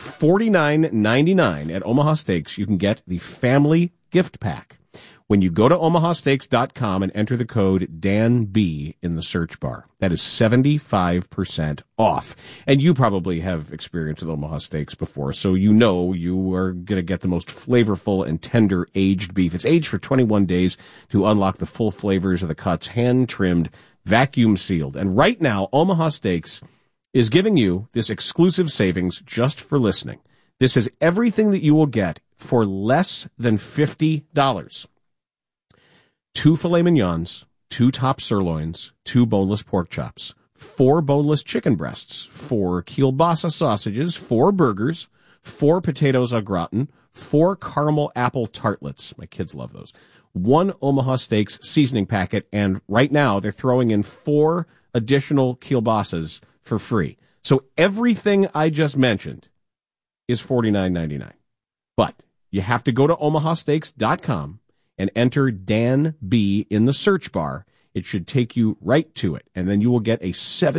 $49.99 at Omaha Steaks, you can get the family gift pack when you go to omahasteaks.com and enter the code DANB in the search bar. That is 75% off. And you probably have experience with Omaha Steaks before, so you know you are going to get the most flavorful and tender aged beef. It's aged for 21 days to unlock the full flavors of the cuts, hand-trimmed, vacuum-sealed. And right now, Omaha Steaks is giving you this exclusive savings just for listening. This is everything that you will get for less than $50. 2 filet mignons, 2 top sirloins, 2 boneless pork chops, 4 boneless chicken breasts, 4 kielbasa sausages, 4 burgers, 4 potatoes au gratin, 4 caramel apple tartlets. My kids love those. 1 Omaha Steaks seasoning packet, and right now they're throwing in 4 additional kielbasas for free. So everything I just mentioned is $49.99. But you have to go to omahasteaks.com and enter Dan B in the search bar. It should take you right to it, and then you will get a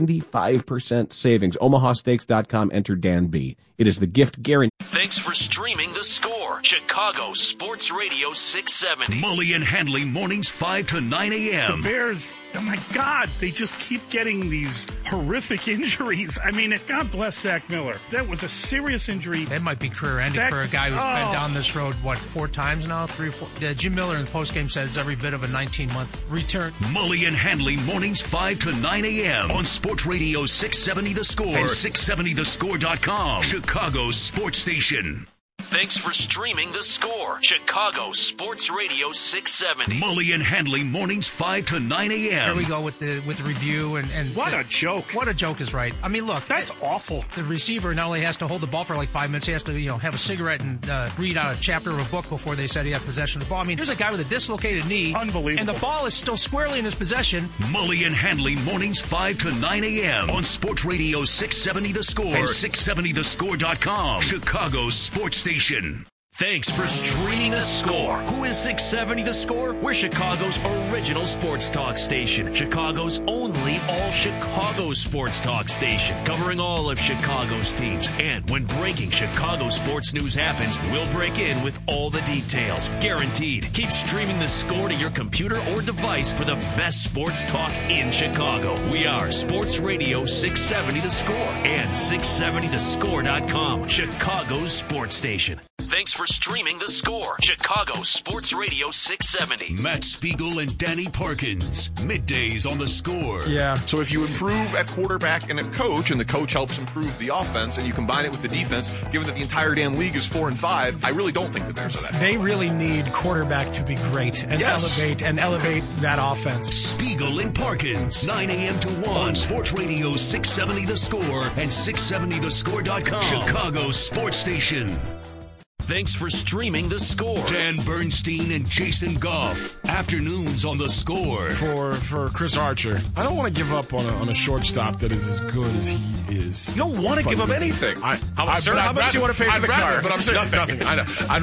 75% savings. omahasteaks.com, enter Dan B. It is the gift guarantee.
Thanks for streaming The Score, Chicago Sports Radio 670. Mully and Handley, mornings 5 to 9 a.m.
The Bears, oh my God, they just keep getting these horrific injuries. I mean, God bless Zach Miller. That was a serious injury.
That might be career-ending for a guy who's been down this road, 4 times now? 3 or 4? Jim Miller in the postgame said it's every bit of a 19-month return.
Mully and Handley, mornings 5 to 9 a.m. on Sports Radio 670 The Score and 670thescore.com, Chicago's sports station. Thanks for streaming The Score, Chicago Sports Radio 670. Mully and Handley, mornings 5 to 9 a.m.
Here we go with the review. and
what a joke.
What a joke is right. I mean, look.
That's awful.
The receiver not only has to hold the ball for like 5 minutes, he has to have a cigarette and read out a chapter of a book before they said he had possession of the ball. I mean, here's a guy with a dislocated knee.
Unbelievable.
And the ball is still squarely in his possession.
Mully and Handley, mornings 5 to 9 a.m. on Sports Radio 670 The Score and 670thescore.com, Chicago's sports station. Thanks for streaming The Score. Who is 670 The Score? We're Chicago's original sports talk station. Chicago's only all-Chicago sports talk station. Covering all of Chicago's teams. And when breaking Chicago sports news happens, we'll break in with all the details. Guaranteed. Keep streaming The Score to your computer or device for the best sports talk in Chicago. We are Sports Radio 670 The Score and 670thescore.com, Chicago's sports station. Thanks for streaming The Score, Chicago Sports Radio 670. Matt Spiegel and Danny Parkins, middays on The Score.
Yeah. So if you improve at quarterback and at coach, and the coach helps improve the offense, and you combine it with the defense, given that the entire damn league is 4-5, I really don't think the Bears are that.
They really need quarterback to be great and elevate that offense.
Spiegel and Parkins, 9 a.m. to 1 on Sports Radio 670 The Score and 670thescore.com, Chicago sports station. Thanks for streaming The Score. Dan Bernstein and Jason Goff. Afternoons on The Score.
For Chris Archer, I don't want to give up on a shortstop that is as good as he is.
You don't want to give up anything. How much you want to pay for the car?
But I'm saying nothing. I know. I'd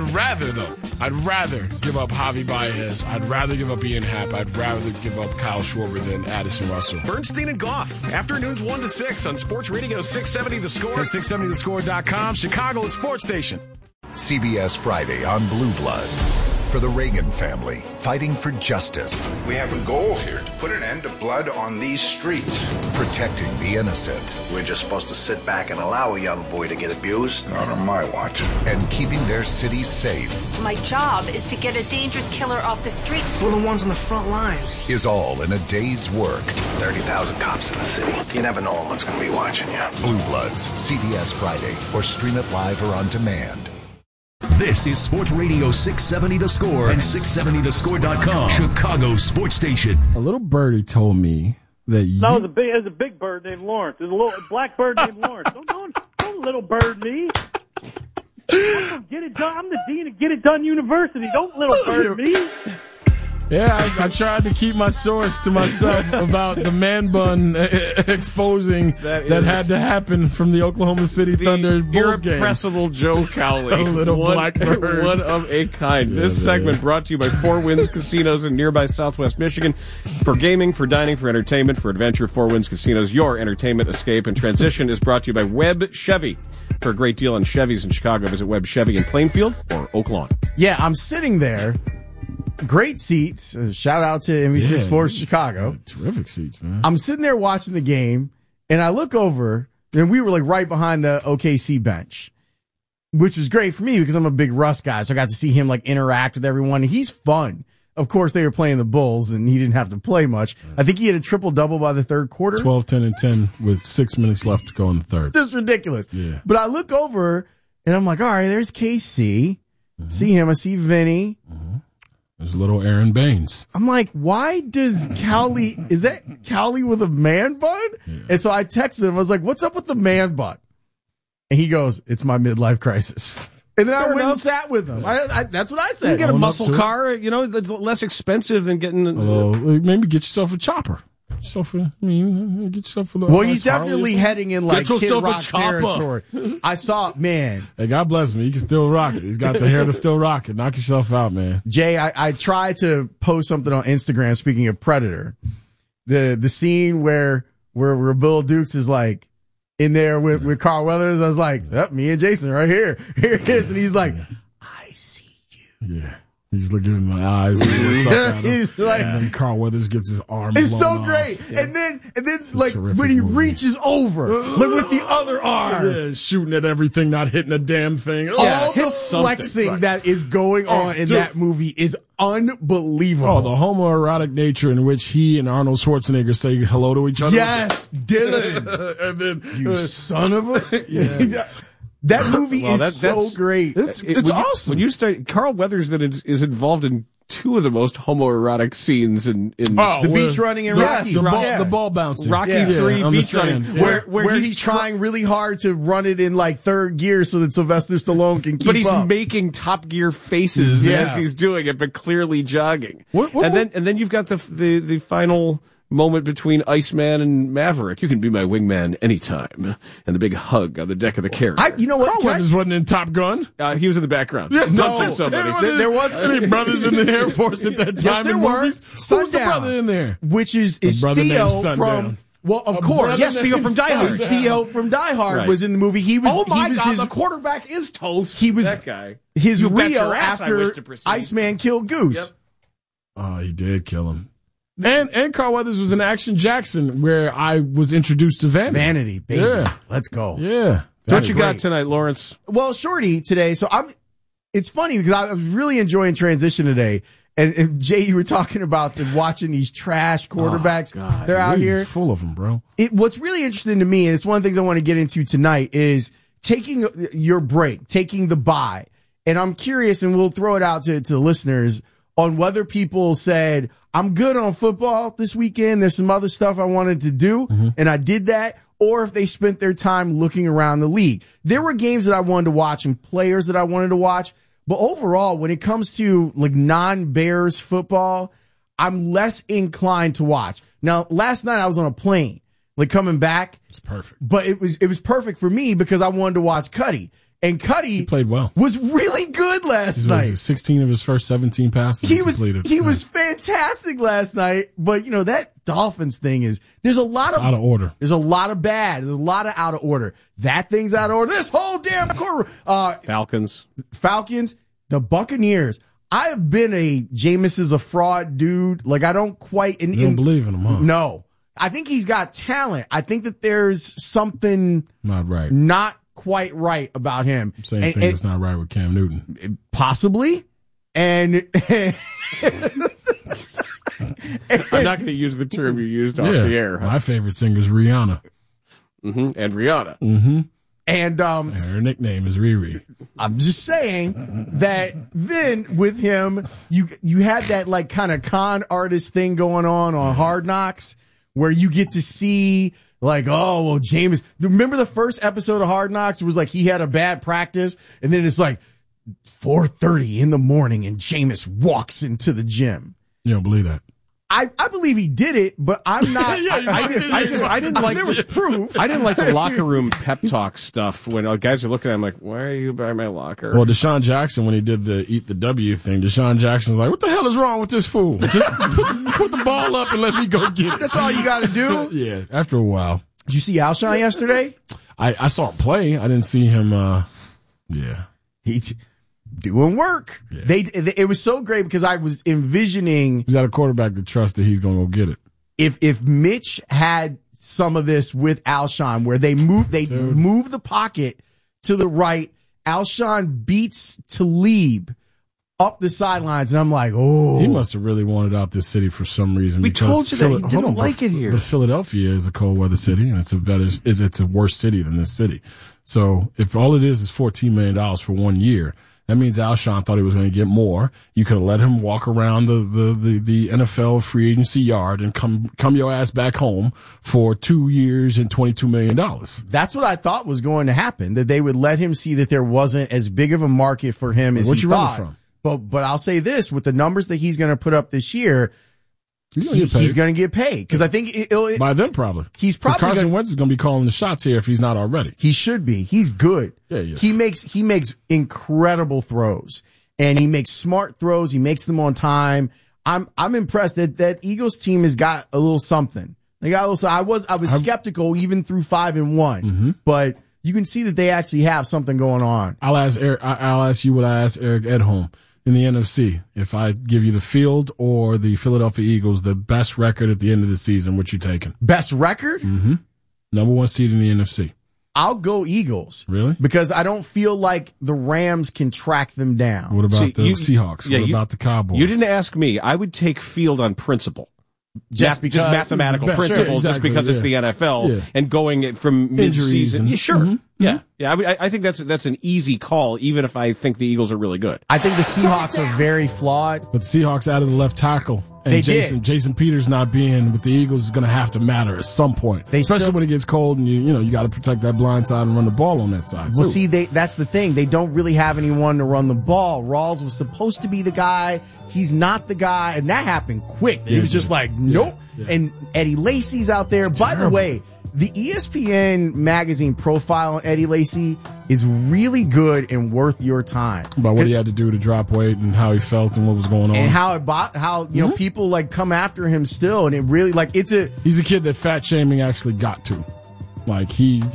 rather give up Javi Baez. I'd rather give up Ian Happ. I'd rather give up Kyle Schwarber than Addison Russell.
Bernstein and Goff. Afternoons 1 to 6 on Sports Radio 670 The Score.
And 670thescore.com, Chicago's sports station.
CBS Friday on Blue Bloods. For the Reagan family, fighting for justice.
We have a goal here to put an end to blood on these streets.
Protecting the innocent.
We're just supposed to sit back and allow a young boy to get abused?
Not on my watch.
And keeping their city safe.
My job is to get a dangerous killer off the streets.
We're the ones on the front lines.
Is all in a day's work.
30,000 cops in the city. You never know what's going to be watching you.
Blue Bloods, CBS Friday, or stream it live or on demand.
This is Sports Radio 670 The Score and 670thescore.com. Chicago Sports Station.
A little birdie told me that you...
No, there's a big bird named Lawrence. There's a little black bird named Lawrence. Don't little bird me. Get it done. I'm the dean of Get It Done University. Don't little bird me.
Yeah, I tried to keep my source to myself about the man bun exposing that had to happen from the Oklahoma City Thunder Bulls game.
Irrepressible Joe Cowley.
A little blackbird.
One of a kind.
Yeah,
this segment brought to you by Four Winds Casinos in nearby Southwest Michigan. For gaming, for dining, for entertainment, for adventure, Four Winds Casinos, your entertainment escape and transition is brought to you by Webb Chevy. For a great deal on Chevys in Chicago, visit Webb Chevy in Plainfield or Oak Lawn.
Yeah, I'm sitting there. Great seats. Shout out to NBC Sports Chicago.
Terrific seats, man.
I'm sitting there watching the game, and I look over, and we were like right behind the OKC bench, which was great for me because I'm a big Russ guy, so I got to see him like interact with everyone. He's fun. Of course, they were playing the Bulls, and he didn't have to play much. I think he had a triple-double by the third quarter.
12, 10, and 10 with 6 minutes left to go in the third.
Just ridiculous.
Yeah.
But I look over, and I'm like, all right, there's KC. Mm-hmm. See him. I see Vinny.
Mm-hmm. There's little Aaron Baines.
I'm like, why does Cowley, is that Cowley with a man bun? Yeah. And so I texted him. I was like, what's up with the man bun? And he goes, it's my midlife crisis. And then I went and sat with him. That's what I said.
You get a muscle car, it's less expensive than getting...
maybe get yourself a chopper. Get yourself a little...
Well, he's definitely heading in like Kid Rock territory. I saw, man.
Hey, God bless him. He can still rock it. He's got the hair to still rock it. Knock yourself out, man.
Jay, I tried to post something on Instagram, speaking of Predator. The scene where Bill Dukes is like in there with Carl Weathers. I was like, me and Jason right here. Here it is. And he's like, I see you.
Yeah. He's looking in my eyes. He's like, and then Carl Weathers gets his arm.
It's so great. Yeah. And then like when he reaches over, like with the other arm,
shooting at everything, not hitting a damn thing.
All the flexing that is going on in that movie is unbelievable.
Oh, the homoerotic nature in which he and Arnold Schwarzenegger say hello to each other.
Yes, Dylan.
And then
you son of a. Yeah. That movie is so great.
It's awesome.
When you start, Carl Weathers is involved in two of the most homoerotic scenes in
the beach running in Rocky.
The ball bouncing.
Rocky 3 beach running.
Yeah. Where he's trying really hard to run it in like third gear so that Sylvester Stallone can keep up.
But he's making Top Gear faces as he's doing it, but clearly jogging. And then you've got the final moment between Iceman and Maverick. You can be my wingman anytime. And the big hug on the deck of the carrier.
You know what?
Carl Weathers wasn't in Top Gun.
He was in the background.
Yeah,
there was
any brothers in the Air Force at that time.
Yes, there were.
Who's the brother in there?
Which is Theo from... Well, of course.
Yes, Theo from Die Hard.
Theo from Die Hard was in the movie. He was.
Oh my God! The quarterback is toast.
He was
that guy.
His Rio after Iceman killed Goose.
Yep.
Oh, he did kill him. And Carl Weathers was in Action Jackson, where I was introduced to Vanity.
Vanity, baby. Yeah. Let's go.
Yeah.
What you got tonight, Lawrence?
Well, Shorty today. So it's funny because I was really enjoying transition today. And Jay, you were talking about watching these trash quarterbacks.
Oh, God.
They're out here.
Full of them, bro.
What's really interesting to me, and it's one of the things I want to get into tonight, is taking your break, taking the bye. And I'm curious, and we'll throw it out to the listeners, on whether people said, I'm good on football this weekend. There's some other stuff I wanted to do, and I did that. Or if they spent their time looking around the league. There were games that I wanted to watch and players that I wanted to watch. But overall, when it comes to like non-Bears football, I'm less inclined to watch. Now, last night I was on a plane, like coming back.
It's perfect.
But it was perfect for me because I wanted to watch Cuddy. And Cuddy
played well.
Was really good last night.
16 of his first 17 passes completed.
He was fantastic last night. But you know, that Dolphins thing there's a lot
out of order.
There's a lot of bad. There's a lot of out of order. That thing's out of order. This whole damn quarter.
Falcons,
the Buccaneers. I have been a Jameis is a fraud dude. Like, I don't quite.
You don't believe in him, huh?
No. I think he's got talent. I think that there's something not quite right about him.
Same thing that's not right with Cam Newton.
Possibly. And
I'm not going to use the term you used off the air.
My favorite singer is Rihanna.
Mm-hmm. And Rihanna.
Mm-hmm.
And
her nickname is Riri.
I'm just saying that then with him, you had that like kind of con artist thing going on Hard Knocks where you get to see like, oh, well, Jameis. Remember the first episode of Hard Knocks? It was like he had a bad practice, and then it's like 4:30 in the morning, and Jameis walks into the gym.
You don't believe that?
I believe he did it, but I'm not.
I didn't like.
There was proof.
I didn't like the locker room pep talk stuff when guys are looking at him like, "Why are you by my locker?"
Well, Deshaun Jackson, when he did the Eat the W thing, Deshaun Jackson's like, "What the hell is wrong with this fool? Just put the ball up and let me go get it."
That's all you got to do.
Yeah. After a while.
Did you see Alshon yesterday?
I saw him play. I didn't see him.
He's doing work. Yeah. It was so great because I was envisioning.
He's got a quarterback to trust that he's going to go get it.
If Mitch had some of this with Alshon, where they move the pocket to the right, Alshon beats Talib up the sidelines, and I'm like, oh.
He must have really wanted out this city for some reason.
We told you that he didn't like it here.
But Philadelphia is a cold weather city, and it's a worse city than this city. So if all it is $14 million for 1 year, that means Alshon thought he was going to get more. You could have let him walk around the NFL free agency yard and come your ass back home for 2 years and $22 million.
That's what I thought was going to happen, that they would let him see that there wasn't as big of a market for him as he thought. Running from? But I'll say this, with the numbers that he's going to put up this year, he's going to get paid. Because I think
by then probably.
He's probably
Carson Wentz is going to be calling the shots here if he's not already.
He should be. He's good.
Yeah, he is.
He makes incredible throws, and he makes smart throws. He makes them on time. I'm impressed that Eagles team has got a little something. They got a little. I was skeptical even through 5-1, but you can see that they actually have something going on.
I'll ask you what I asked Eric Edholm. In the NFC, if I give you the field or the Philadelphia Eagles, the best record at the end of the season, what you taking?
Best record?
Mm-hmm. Number one seed in the NFC.
I'll go Eagles.
Really?
Because I don't feel like the Rams can track them down.
What about the Seahawks? What about the Cowboys?
You didn't ask me. I would take field on principle. Just mathematical principle, just because it's the NFL and going from mid-season. Sure. Mm-hmm. Yeah. I think that's an easy call, even if I think the Eagles are really good.
I think the Seahawks are very flawed.
But the Seahawks added the left tackle. And Jason Peters not being with the Eagles is going to have to matter at some point. Especially when it gets cold and you got to protect that blind side and run the ball on that side.
Well, see, that's the thing. They don't really have anyone to run the ball. Rawls was supposed to be the guy. He's not the guy. And that happened quick. He was just like, nope. Yeah. And Eddie Lacy's out there. By the way, the ESPN magazine profile on Eddie Lacy is really good and worth your time.
About what he had to do to drop weight and how he felt and what was going on.
And how you know, people like come after him still. And it really, like, he's
a kid that fat shaming actually got to. Like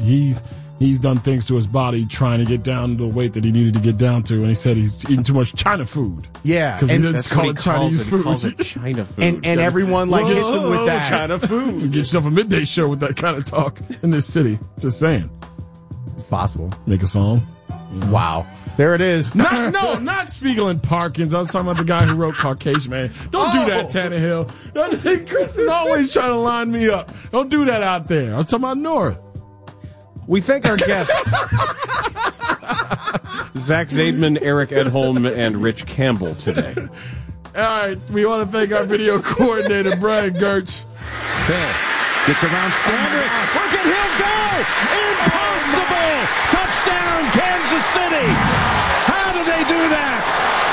he's done things to his body trying to get down to the weight that he needed to get down to, and he said he's eating too much China food.
Yeah,
because he doesn't call it Chinese food.
He calls it China food.
And everyone hits him with that
China food.
You get yourself a midday show with that kind of talk in this city. Just saying,
it's possible.
Make a song.
Wow. There it is.
Not Spiegel and Parkins. I was talking about the guy who wrote Caucasian Man. Don't do that, Tannehill. Chris is always trying to line me up. Don't do that out there. I was talking about North.
We thank our guests, Zach Zaidman, Eric Edholm, and Rich Campbell today.
All right, we want to thank our video coordinator, Brian Gertz.
Hill gets around Standard. Look at Hill go! Impossible! Touchdown, Kansas City! How did they do that?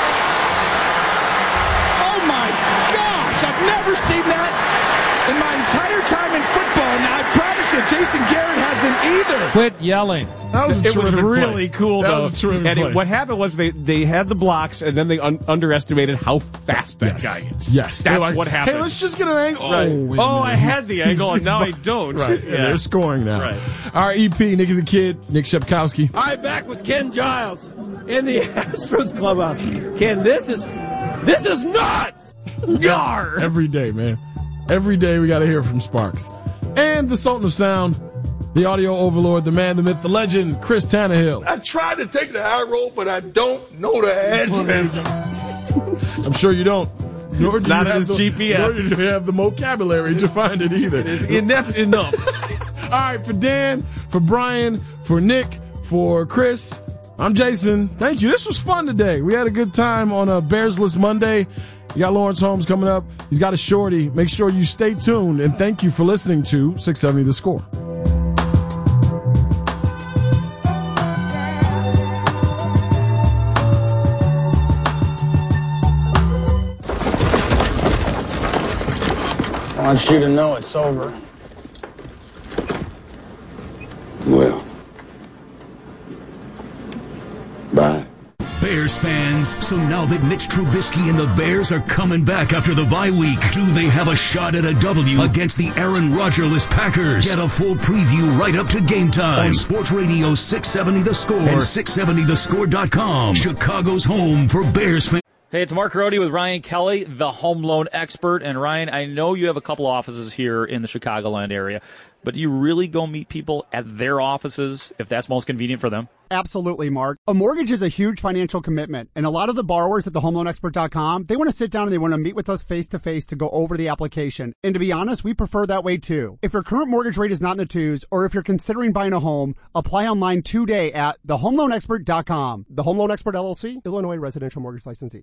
Oh my gosh! I've never seen that in my entire time in football. Now I promise you, Jason Garrett hasn't either.
Quit yelling.
It was really cool, though.
Was and
what happened was they had the blocks, and then they underestimated how fast that guy is.
Yes.
That's what happened.
Hey, let's just get an angle.
Right. I had the angle, and now I don't.
Right. Yeah. They're scoring now.
Right.
Our EP, Nicky the Kid, Nick Shepkowski.
All right, back with Ken Giles in the Astros clubhouse. Ken, this is
This is nuts! Yar!
Every day, man. Every day we got to hear from Sparks. And the Sultan of Sound, the audio overlord, the man, the myth, the legend, Chris Tannehill.
I tried to take the high road, but I don't know the address.
I'm sure you don't. Nor
it's
do
not
you
his
have
GPS.
Nor do you have the vocabulary to find it either.
It's inept enough.
All right, for Dan, for Brian, for Nick, for Chris, I'm Jason. Thank you. This was fun today. We had a good time on a Bears List Monday. You got Lawrence Holmes coming up. He's got a shorty. Make sure you stay tuned, and thank you for listening to 670 The Score.
I want you to know it's over.
Well, bye.
Bears fans, so now that Mitch Trubisky and the Bears are coming back after the bye week, do they have a shot at a W against the Aaron Rodgers-less Packers? Get a full preview right up to game time on Sports Radio 670 The Score and 670thescore.com. Chicago's home for Bears fans.
Hey, it's Mark Rody with Ryan Kelly, the home loan expert. And Ryan, I know you have a couple offices here in the Chicagoland area, but do you really go meet people at their offices if that's most convenient for them?
Absolutely, Mark. A mortgage is a huge financial commitment, and a lot of the borrowers at thehomeloanexpert.com, they want to sit down and they want to meet with us face-to-face to go over the application. And to be honest, we prefer that way too. If your current mortgage rate is not in the twos, or if you're considering buying a home, apply online today at thehomeloanexpert.com. The Home Loan Expert LLC, Illinois Residential Mortgage Licensee.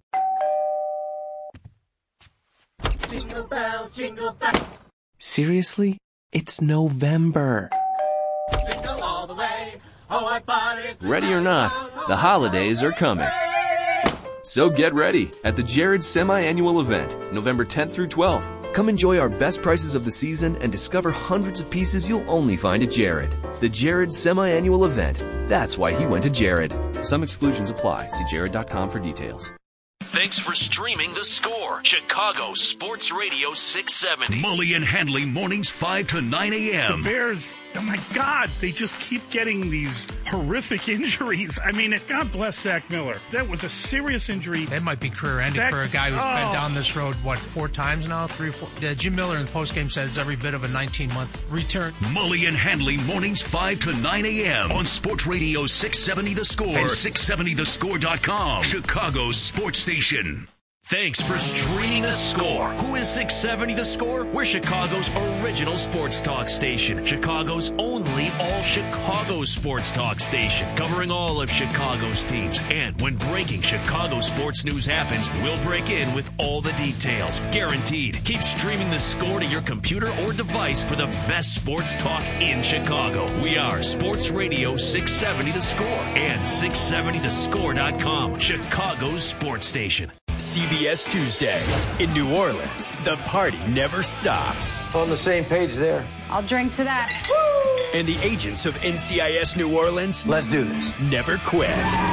Jingle bells, jingle bells. Seriously? It's November. Jingle all the way. Oh, I thought it is.
Ready or not, the holidays are coming. So get ready at the Jared Semi-Annual Event, November 10th through 12th. Come enjoy our best prices of the season and discover hundreds of pieces you'll only find at Jared. The Jared Semi-Annual Event. That's why he went to Jared. Some exclusions apply. See jared.com for details.
Thanks for streaming The Score, Chicago Sports Radio 670. Mully and Handley, mornings 5 to 9 a.m.
The Bears, oh my God, they just keep getting these horrific injuries. I mean, God bless Zach Miller. That was a serious injury.
That might be career-ending for a guy who's been down this road, 4 times now? 3 or 4? Jim Miller in the postgame said it's every bit of a 19-month return.
Mully and Handley, mornings 5 to 9 a.m. on Sports Radio 670 The Score and 670thescore.com, Chicago's sports station. Thanks for streaming The Score. Who is 670 The Score? We're Chicago's original sports talk station. Chicago's only all-Chicago sports talk station. Covering all of Chicago's teams. And when breaking Chicago sports news happens, we'll break in with all the details. Guaranteed. Keep streaming The Score to your computer or device for the best sports talk in Chicago. We are Sports Radio 670 The Score and 670thescore.com, Chicago's sports station.
CBS Tuesday. In New Orleans, the party never stops.
On the same page there.
I'll drink to that.
And the agents of NCIS New Orleans,
let's do this,
never quit.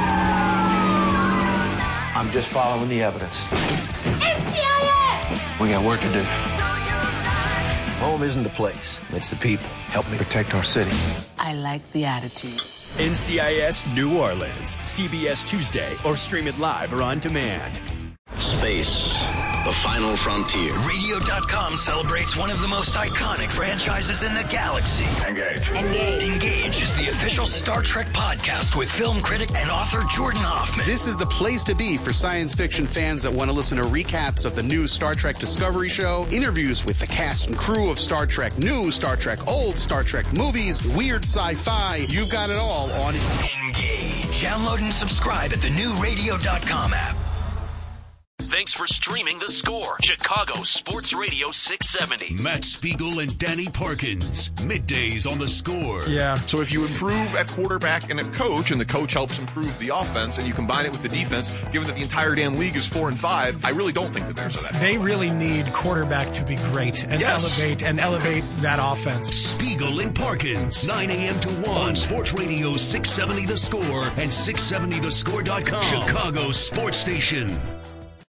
I'm just following the evidence.
NCIS!
We got work to do. Home isn't the place, it's the people. Help me protect our city.
I like the attitude.
NCIS New Orleans. CBS Tuesday, or stream it live or on demand.
Space, the final frontier.
Radio.com celebrates one of the most iconic franchises in the galaxy.
Engage.
Engage is the official Star Trek podcast with film critic and author Jordan Hoffman.
This is the place to be for science fiction fans that want to listen to recaps of the new Star Trek Discovery show, interviews with the cast and crew of Star Trek New, Star Trek Old, Star Trek movies, weird sci-fi. You've got it all on
Engage. Download and subscribe at the new Radio.com app. Thanks for streaming The Score, Chicago Sports Radio 670. Matt Spiegel and Danny Parkins, middays on The Score.
Yeah. So if you improve at quarterback and at coach, and the coach helps improve the offense, and you combine it with the defense, given that the entire damn league is 4-5, I really don't think the Bears are that.
They really need quarterback to be great and elevate that offense.
Spiegel and Parkins, 9 a.m. to 1 on Sports Radio 670 The Score and 670thescore.com, Chicago sports station.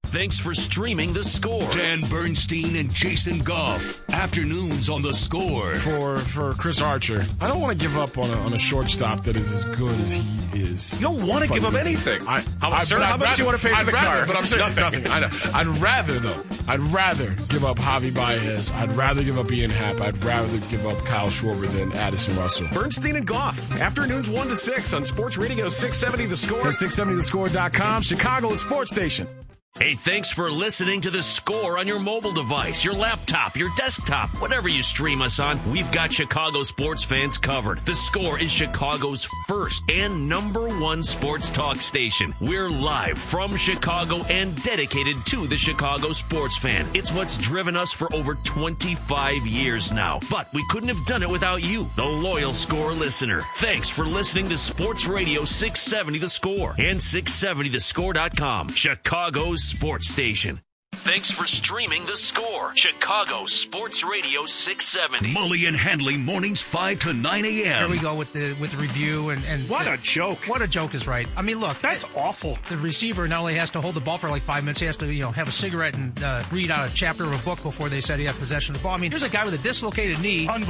Thanks for streaming The Score. Dan Bernstein and Jason Goff. Afternoons on The Score.
For Chris Archer, I don't want to give up on a shortstop that is as good as he is.
You don't want to give up anything. How much do you want to pay for the car?
But I'm saying nothing. I'd rather give up Javi Baez. I'd rather give up Ian Happ. I'd rather give up Kyle Schwarber than Addison Russell.
Bernstein and Goff. Afternoons 1 to 6 on Sports Radio 670 The Score.
And 670thescore.com, Chicago's sports station.
Hey, thanks for listening to The Score on your mobile device, your laptop, your desktop, whatever you stream us on. We've got Chicago sports fans covered. The Score is Chicago's first and #1 sports talk station. We're live from Chicago and dedicated to the Chicago sports fan. It's what's driven us for over 25 years now. But we couldn't have done it without you, the loyal Score listener. Thanks for listening to Sports Radio 670 The Score and 670thescore.com, Chicago's sports station. Thanks for streaming The Score, Chicago Sports Radio 670. Mully and Handley mornings 5 to 9 a.m.
Here we go with the review and
what a joke.
What a joke is right. I mean, look,
that's awful.
The receiver not only has to hold the ball for like 5 minutes, he has to have a cigarette and read out a chapter of a book before they said he had possession of the ball. I mean, here's a guy with a dislocated knee.